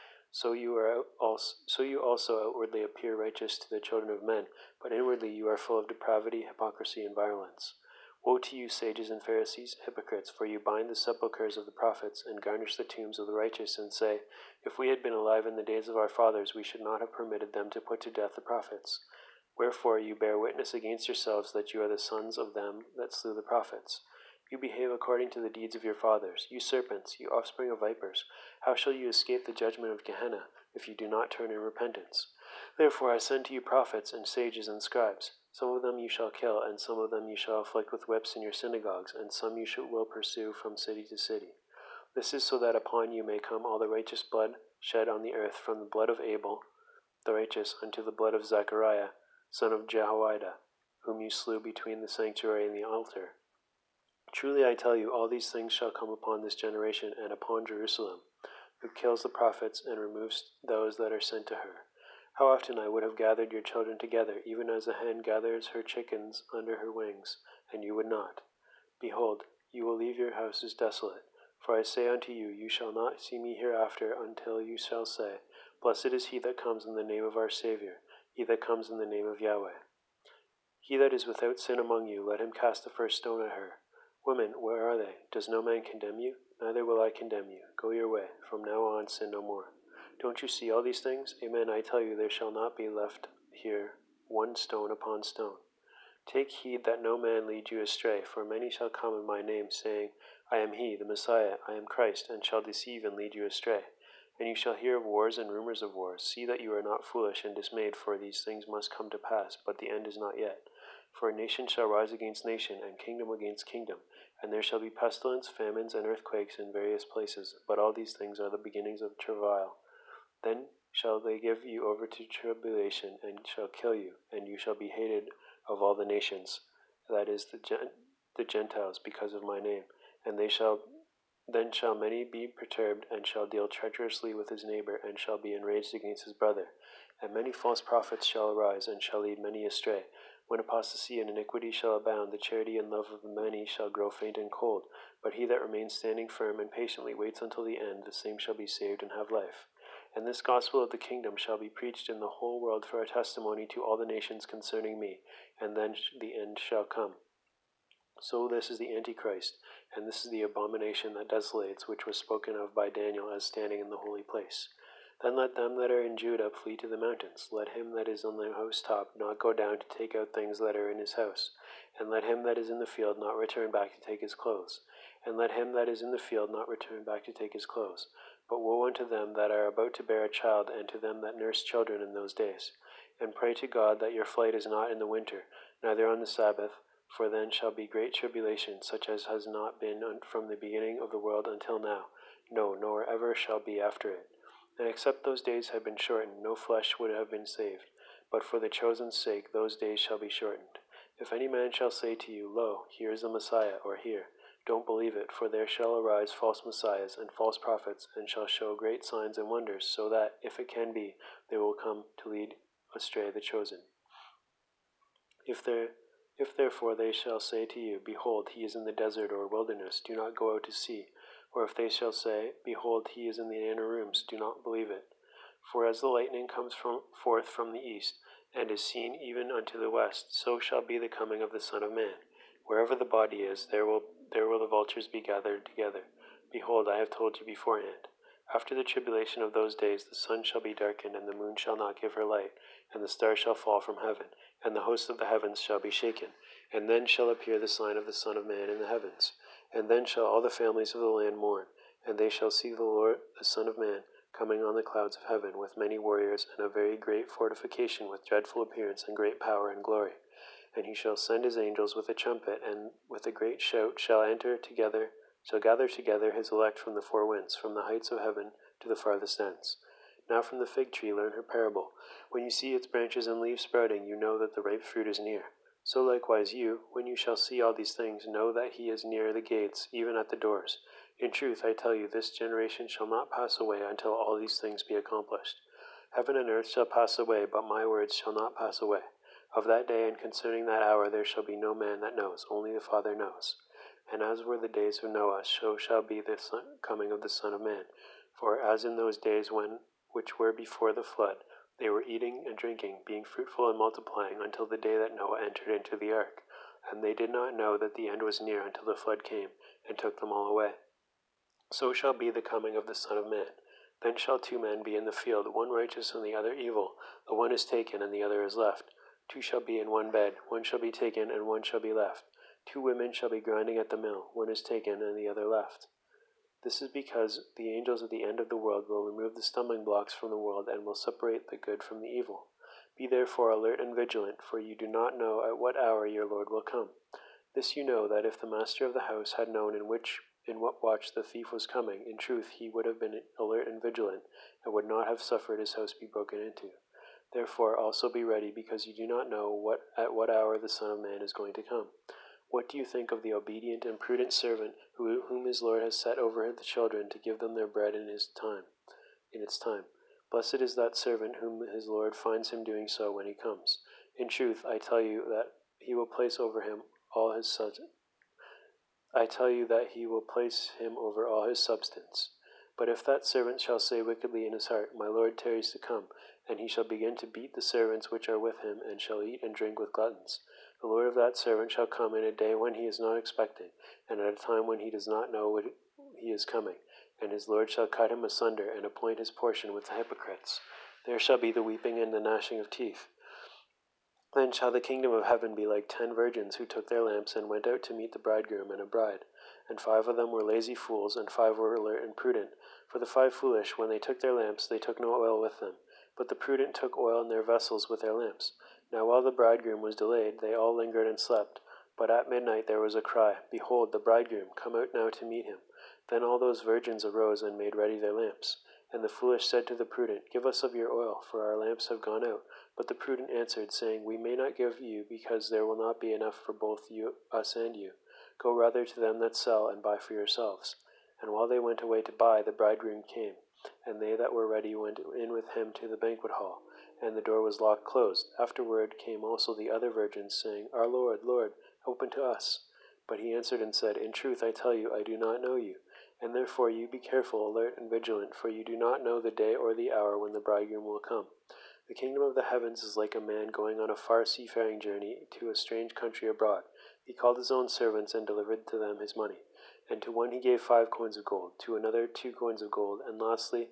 So you are also, so you also outwardly appear righteous to the children of men, but inwardly you are full of depravity, hypocrisy, and violence. Woe to you, sages and Pharisees, hypocrites, for you bind the sepulchres of the prophets, and garnish the tombs of the righteous, and say, if we had been alive in the days of our fathers, we should not have permitted them to put to death the prophets. Wherefore you bear witness against yourselves that you are the sons of them that slew the prophets. You behave according to the deeds of your fathers. You serpents, you offspring of vipers, how shall you escape the judgment of Gehenna, if you do not turn in repentance? Therefore I send to you prophets, and sages, and scribes. Some of them you shall kill, and some of them you shall afflict with whips in your synagogues, and some you shall, will pursue from city to city. This is so that upon you may come all the righteous blood shed on the earth, from the blood of Abel the righteous unto the blood of Zechariah, son of Jehoiada, whom you slew between the sanctuary and the altar. Truly I tell you, all these things shall come upon this generation, and upon Jerusalem, who kills the prophets and removes those that are sent to her. How often I would have gathered your children together, even as a hen gathers her chickens under her wings, and you would not. Behold, you will leave your houses desolate. For I say unto you, you shall not see me hereafter, until you shall say, Blessed is he that comes in the name of our Saviour, he that comes in the name of Yahweh. He that is without sin among you, let him cast the first stone at her. Women, where are they? Does no man condemn you? Neither will I condemn you. Go your way. From now on sin no more. Don't you see all these things? Amen, I tell you, there shall not be left here one stone upon stone. Take heed that no man lead you astray, for many shall come in my name, saying, I am he, the Messiah, I am Christ, and shall deceive and lead you astray. And you shall hear of wars and rumors of wars. See that you are not foolish and dismayed, for these things must come to pass, but the end is not yet. For nation shall rise against nation, and kingdom against kingdom, and there shall be pestilence, famines, and earthquakes in various places, but all these things are the beginnings of travail. Then shall they give you over to tribulation, and shall kill you, and you shall be hated of all the nations, that is, the, gen- the Gentiles, because of my name. And they shall then shall many be perturbed, and shall deal treacherously with his neighbor, and shall be enraged against his brother. And many false prophets shall arise, and shall lead many astray. When apostasy and iniquity shall abound, the charity and love of the many shall grow faint and cold. But he that remains standing firm and patiently waits until the end, the same shall be saved and have life. And this gospel of the kingdom shall be preached in the whole world for a testimony to all the nations concerning me, and then the end shall come. So this is the Antichrist, and this is the abomination that desolates, which was spoken of by Daniel as standing in the holy place. Then let them that are in Judah flee to the mountains. Let him that is on the housetop not go down to take out things that are in his house. And let him that is in the field not return back to take his clothes. And let him that is in the field not return back to take his clothes. But woe unto them that are about to bear a child, and to them that nurse children in those days. And pray to God that your flight is not in the winter, neither on the Sabbath, for then shall be great tribulation, such as has not been from the beginning of the world until now, no, nor ever shall be after it. And except those days had been shortened, no flesh would have been saved. But for the chosen's sake those days shall be shortened. If any man shall say to you, Lo, here is the Messiah, or here, don't believe it, for there shall arise false messiahs and false prophets, and shall show great signs and wonders, so that, if it can be, they will come to lead astray the chosen. If there If therefore they shall say to you, Behold, he is in the desert or wilderness, do not go out to see. Or if they shall say, Behold, he is in the inner rooms, do not believe it. For as the lightning comes from, forth from the east, and is seen even unto the west, so shall be the coming of the Son of Man. Wherever the body is, there will there will the vultures be gathered together. Behold, I have told you beforehand. After the tribulation of those days the sun shall be darkened, and the moon shall not give her light, and the stars shall fall from heaven, and the host of the heavens shall be shaken. And then shall appear the sign of the Son of Man in the heavens. And then shall all the families of the land mourn, and they shall see the Lord, the Son of Man, coming on the clouds of heaven with many warriors, and a very great fortification, with dreadful appearance and great power and glory. And he shall send his angels with a trumpet, and with a great shout shall enter together, shall gather together his elect from the four winds, from the heights of heaven to the farthest ends. Now from the fig tree learn her parable. When you see its branches and leaves sprouting, you know that the ripe fruit is near. So likewise you, when you shall see all these things, know that he is near the gates, even at the doors. In truth, I tell you, this generation shall not pass away until all these things be accomplished. Heaven and earth shall pass away, but my words shall not pass away. Of that day and concerning that hour there shall be no man that knows, only the Father knows. And as were the days of Noah, so shall be the son, coming of the Son of Man. For as in those days when, which were before the flood, they were eating and drinking, being fruitful and multiplying, until the day that Noah entered into the ark. And they did not know that the end was near until the flood came, and took them all away. So shall be the coming of the Son of Man. Then shall two men be in the field, one righteous and the other evil. The one is taken, and the other is left. Two shall be in one bed, one shall be taken, and one shall be left. Two women shall be grinding at the mill, one is taken and the other left. This is because the angels at the end of the world will remove the stumbling blocks from the world and will separate the good from the evil. Be therefore alert and vigilant, for you do not know at what hour your Lord will come. This you know, that if the master of the house had known in which in what watch the thief was coming, in truth he would have been alert and vigilant, and would not have suffered his house be broken into. Therefore also be ready, because you do not know what at what hour the Son of Man is going to come. What do you think of the obedient and prudent servant who, whom his Lord has set over the children to give them their bread in his time, in its time? Blessed is that servant whom his Lord finds him doing so when he comes. In truth, I tell you that he will place over him all his sub- I tell you that he will place him over all his substance. But if that servant shall say wickedly in his heart, My Lord tarries to come, and he shall begin to beat the servants which are with him, and shall eat and drink with gluttons, the Lord of that servant shall come in a day when he is not expecting, and at a time when he does not know what he is coming, and his Lord shall cut him asunder, and appoint his portion with the hypocrites. There shall be the weeping and the gnashing of teeth. Then shall the kingdom of heaven be like ten virgins who took their lamps and went out to meet the bridegroom and a bride. And five of them were lazy fools, and five were alert and prudent. For the five foolish, when they took their lamps, they took no oil with them. But the prudent took oil in their vessels with their lamps. Now while the bridegroom was delayed, they all lingered and slept. But at midnight there was a cry, Behold, the bridegroom, come out now to meet him. Then all those virgins arose and made ready their lamps. And the foolish said to the prudent, Give us of your oil, for our lamps have gone out. But the prudent answered, saying, We may not give you, because there will not be enough for both you, us and you. Go rather to them that sell, and buy for yourselves. And while they went away to buy, the bridegroom came. And they that were ready went in with him to the banquet hall, and the door was locked closed. Afterward came also the other virgins, saying, Our Lord, Lord, open to us. But he answered and said, In truth I tell you, I do not know you. And therefore you be careful, alert, and vigilant, for you do not know the day or the hour when the bridegroom will come. The kingdom of the heavens is like a man going on a far seafaring journey to a strange country abroad. He called his own servants and delivered to them his money. And to one he gave five coins of gold, to another two coins of gold, and lastly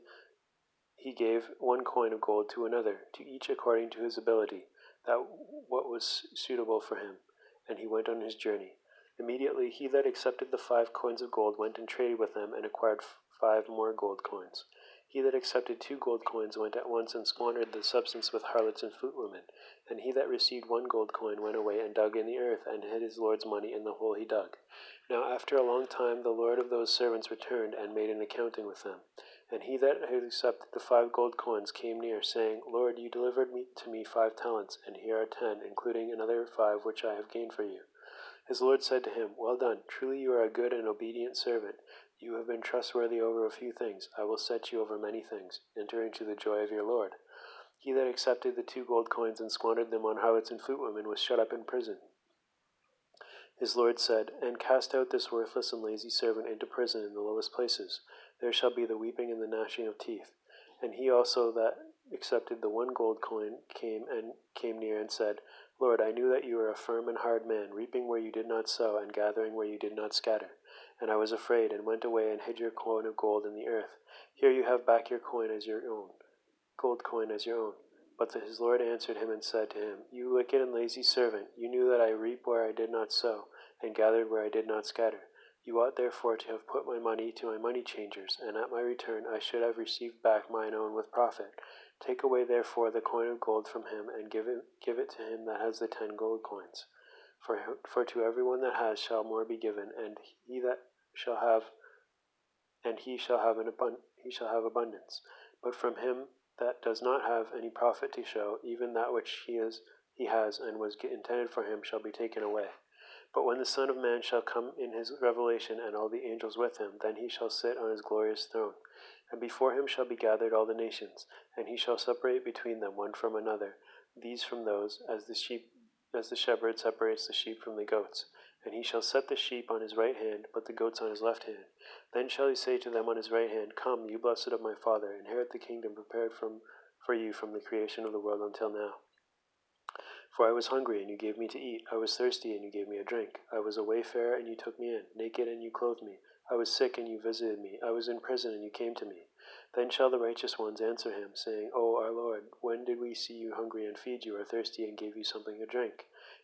he gave one coin of gold to another, to each according to his ability, that what was suitable for him. And he went on his journey. Immediately he that accepted the five coins of gold went and traded with them, and acquired f- five more gold coins. He that accepted two gold coins went at once and squandered the substance with harlots and footwomen. And he that received one gold coin went away and dug in the earth, and hid his Lord's money in the hole he dug. Now after a long time the Lord of those servants returned, and made an accounting with them. And he that had accepted the five gold coins came near, saying, Lord, you delivered me to me five talents, and here are ten, including another five which I have gained for you. His Lord said to him, Well done, truly you are a good and obedient servant. You have been trustworthy over a few things. I will set you over many things. Enter into the joy of your Lord. He that accepted the two gold coins and squandered them on harlots and footwomen was shut up in prison. His Lord said, And cast out this worthless and lazy servant into prison in the lowest places. There shall be the weeping and the gnashing of teeth. And he also that accepted the one gold coin came and came near and said, Lord, I knew that you are a firm and hard man, reaping where you did not sow, and gathering where you did not scatter. And I was afraid, and went away and hid your coin of gold in the earth. Here you have back your coin as your own, gold coin as your own. But the, his Lord answered him and said to him, You wicked and lazy servant, you knew that I reap where I did not sow, and gathered where I did not scatter. You ought therefore to have put my money to my money changers, and at my return I should have received back mine own with profit. Take away therefore the coin of gold from him, and give it, give it to him that has the ten gold coins. For, for to everyone that has shall more be given, and he that shall have, and he shall have an abund- he shall have abundance. But from him that does not have any profit to show, even that which he is he has and was intended for him shall be taken away. But when the Son of Man shall come in his revelation, and all the angels with him, then he shall sit on his glorious throne. And before him shall be gathered all the nations, and he shall separate between them one from another, these from those, as the sheep as the shepherd separates the sheep from the goats. And he shall set the sheep on his right hand, but the goats on his left hand. Then shall he say to them on his right hand, Come, you blessed of my Father, inherit the kingdom prepared from, for you from the creation of the world until now. For I was hungry, and you gave me to eat. I was thirsty, and you gave me a drink. I was a wayfarer, and you took me in. Naked, and you clothed me. I was sick, and you visited me. I was in prison, and you came to me. Then shall the righteous ones answer him, saying, O our Lord, when did we see you hungry and feed you, or thirsty and gave you something to drink?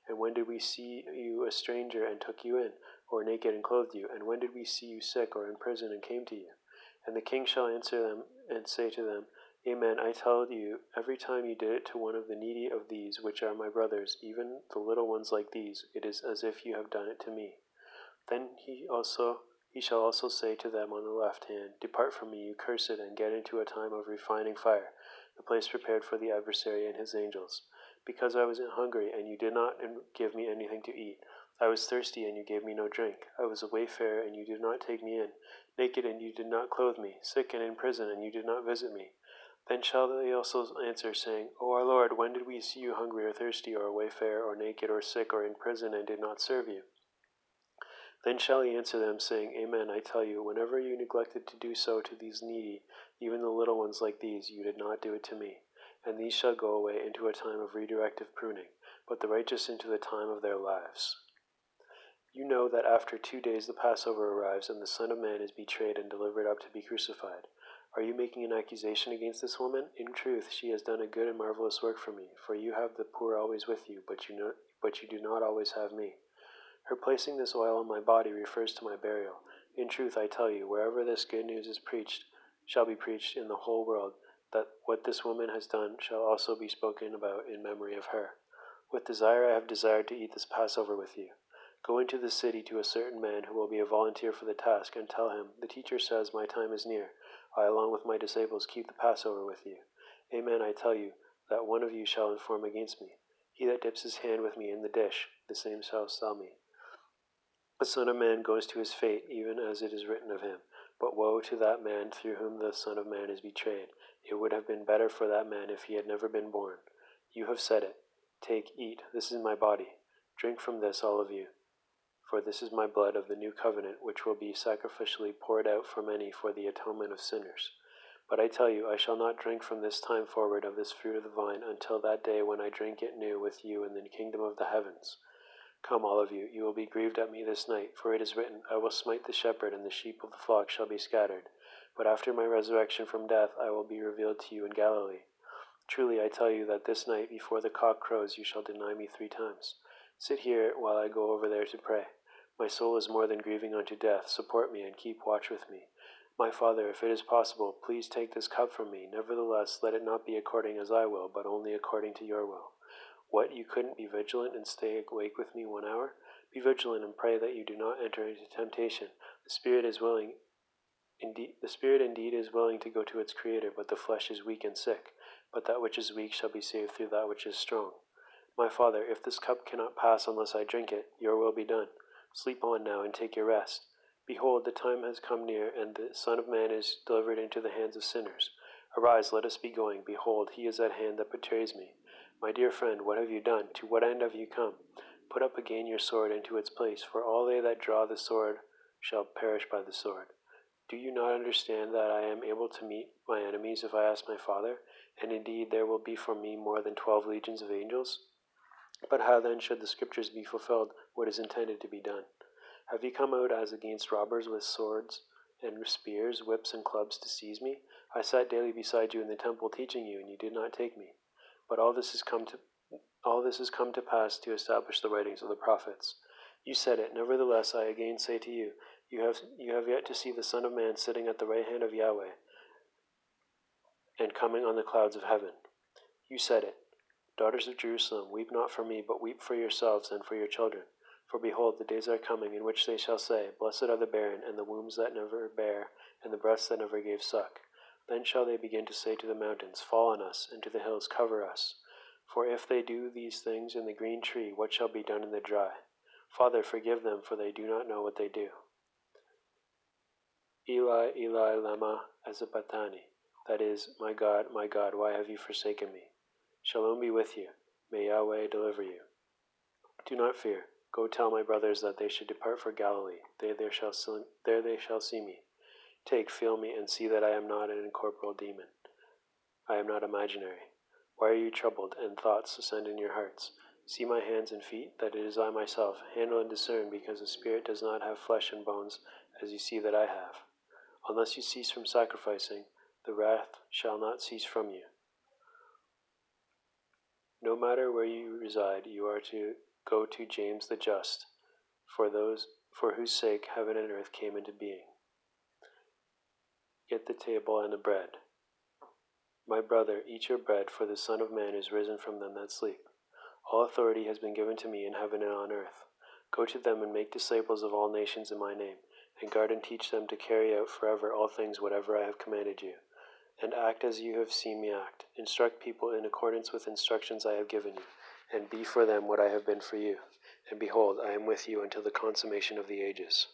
And when did we see you a stranger and took you in, or naked and clothed you? And when did we see you sick or in prison and came to you? And the king shall answer them and say to them, Amen, I tell you, every time you did it to one of the needy of these, which are my brothers, even the little ones like these, it is as if you have done it to me. Then he also he shall also say to them on the left hand, Depart from me, you cursed, and get into a time of refining fire, the place prepared for the adversary and his angels. Because I was hungry, and you did not give me anything to eat. I was thirsty, and you gave me no drink. I was a wayfarer, and you did not take me in. Naked, and you did not clothe me. Sick and in prison, and you did not visit me. Then shall they also answer, saying, O our Lord, when did we see you hungry or thirsty, or a wayfarer, or naked, or sick, or in prison, and did not serve you? Then shall he answer them, saying, Amen, I tell you, whenever you neglected to do so to these needy, even the little ones like these, you did not do it to me. And these shall go away into a time of redirective pruning, but the righteous into the time of their lives. You know that after two days the Passover arrives, and the Son of Man is betrayed and delivered up to be crucified. Are you making an accusation against this woman? In truth, she has done a good and marvelous work for me, for you have the poor always with you, but you know, but you do not always have me. Her placing this oil on my body refers to my burial. In truth, I tell you, wherever this good news is preached, shall be preached in the whole world, that what this woman has done shall also be spoken about in memory of her. With desire I have desired to eat this Passover with you. Go into the city to a certain man who will be a volunteer for the task, and tell him, The teacher says, my time is near. I, along with my disciples, keep the Passover with you. Amen, I tell you, that one of you shall inform against me. He that dips his hand with me in the dish, the same shall sell me. The Son of Man goes to his fate, even as it is written of him. But woe to that man through whom the Son of Man is betrayed. It would have been better for that man if he had never been born. You have said it. Take, eat, this is my body. Drink from this, all of you. For this is my blood of the new covenant, which will be sacrificially poured out for many for the atonement of sinners. But I tell you, I shall not drink from this time forward of this fruit of the vine until that day when I drink it new with you in the kingdom of the heavens. Come, all of you, you will be grieved at me this night, for it is written, I will smite the shepherd, and the sheep of the flock shall be scattered. But after my resurrection from death, I will be revealed to you in Galilee. Truly, I tell you that this night, before the cock crows, you shall deny me three times. Sit here while I go over there to pray. My soul is more than grieving unto death. Support me and keep watch with me. My Father, if it is possible, please take this cup from me. Nevertheless, let it not be according as I will, but only according to your will. What, you couldn't be vigilant and stay awake with me one hour? Be vigilant and pray that you do not enter into temptation. The spirit is willing, indeed, the spirit indeed is willing to go to its Creator, but the flesh is weak and sick. But that which is weak shall be saved through that which is strong. My Father, if this cup cannot pass unless I drink it, your will be done. Sleep on now and take your rest. Behold, the time has come near, and the Son of Man is delivered into the hands of sinners. Arise, let us be going. Behold, he is at hand that betrays me. My dear friend, what have you done? To what end have you come? Put up again your sword into its place, for all they that draw the sword shall perish by the sword. Do you not understand that I am able to meet my enemies if I ask my Father? And indeed there will be for me more than twelve legions of angels? But how then should the Scriptures be fulfilled, what is intended to be done? Have you come out as against robbers with swords and spears, whips and clubs to seize me? I sat daily beside you in the temple teaching you, and you did not take me. But all this has come to all this has come to pass to establish the writings of the prophets. You said it. Nevertheless, I again say to you, you have you have yet to see the Son of Man sitting at the right hand of Yahweh, and coming on the clouds of heaven. You said it. Daughters of Jerusalem, weep not for me, but weep for yourselves and for your children. For behold, the days are coming in which they shall say, Blessed are the barren, and the wombs that never bare, and the breasts that never gave suck. Then shall they begin to say to the mountains, Fall on us, and to the hills, Cover us. For if they do these things in the green tree, what shall be done in the dry? Father, forgive them, for they do not know what they do. Eli, Eli, lama sabachthani. That is, My God, my God, why have you forsaken me? Shalom be with you. May Yahweh deliver you. Do not fear. Go tell my brothers that they should depart for Galilee. They there shall see, there they shall see me. Take, feel me, and see that I am not an incorporeal demon. I am not imaginary. Why are you troubled, and thoughts ascend in your hearts? See my hands and feet, that it is I myself. Handle and discern, because the spirit does not have flesh and bones, as you see that I have. Unless you cease from sacrificing, the wrath shall not cease from you. No matter where you reside, you are to Go to James the just, for those for whose sake heaven and earth came into being. Get the table and the bread. My brother, eat your bread, for the Son of Man is risen from them that sleep. All authority has been given to me in heaven and on earth. Go to them and make disciples of all nations in my name, and guard and teach them to carry out forever all things whatever I have commanded you. And act as you have seen me act. Instruct people in accordance with instructions I have given you, and be for them what I have been for you. And behold, I am with you until the consummation of the ages.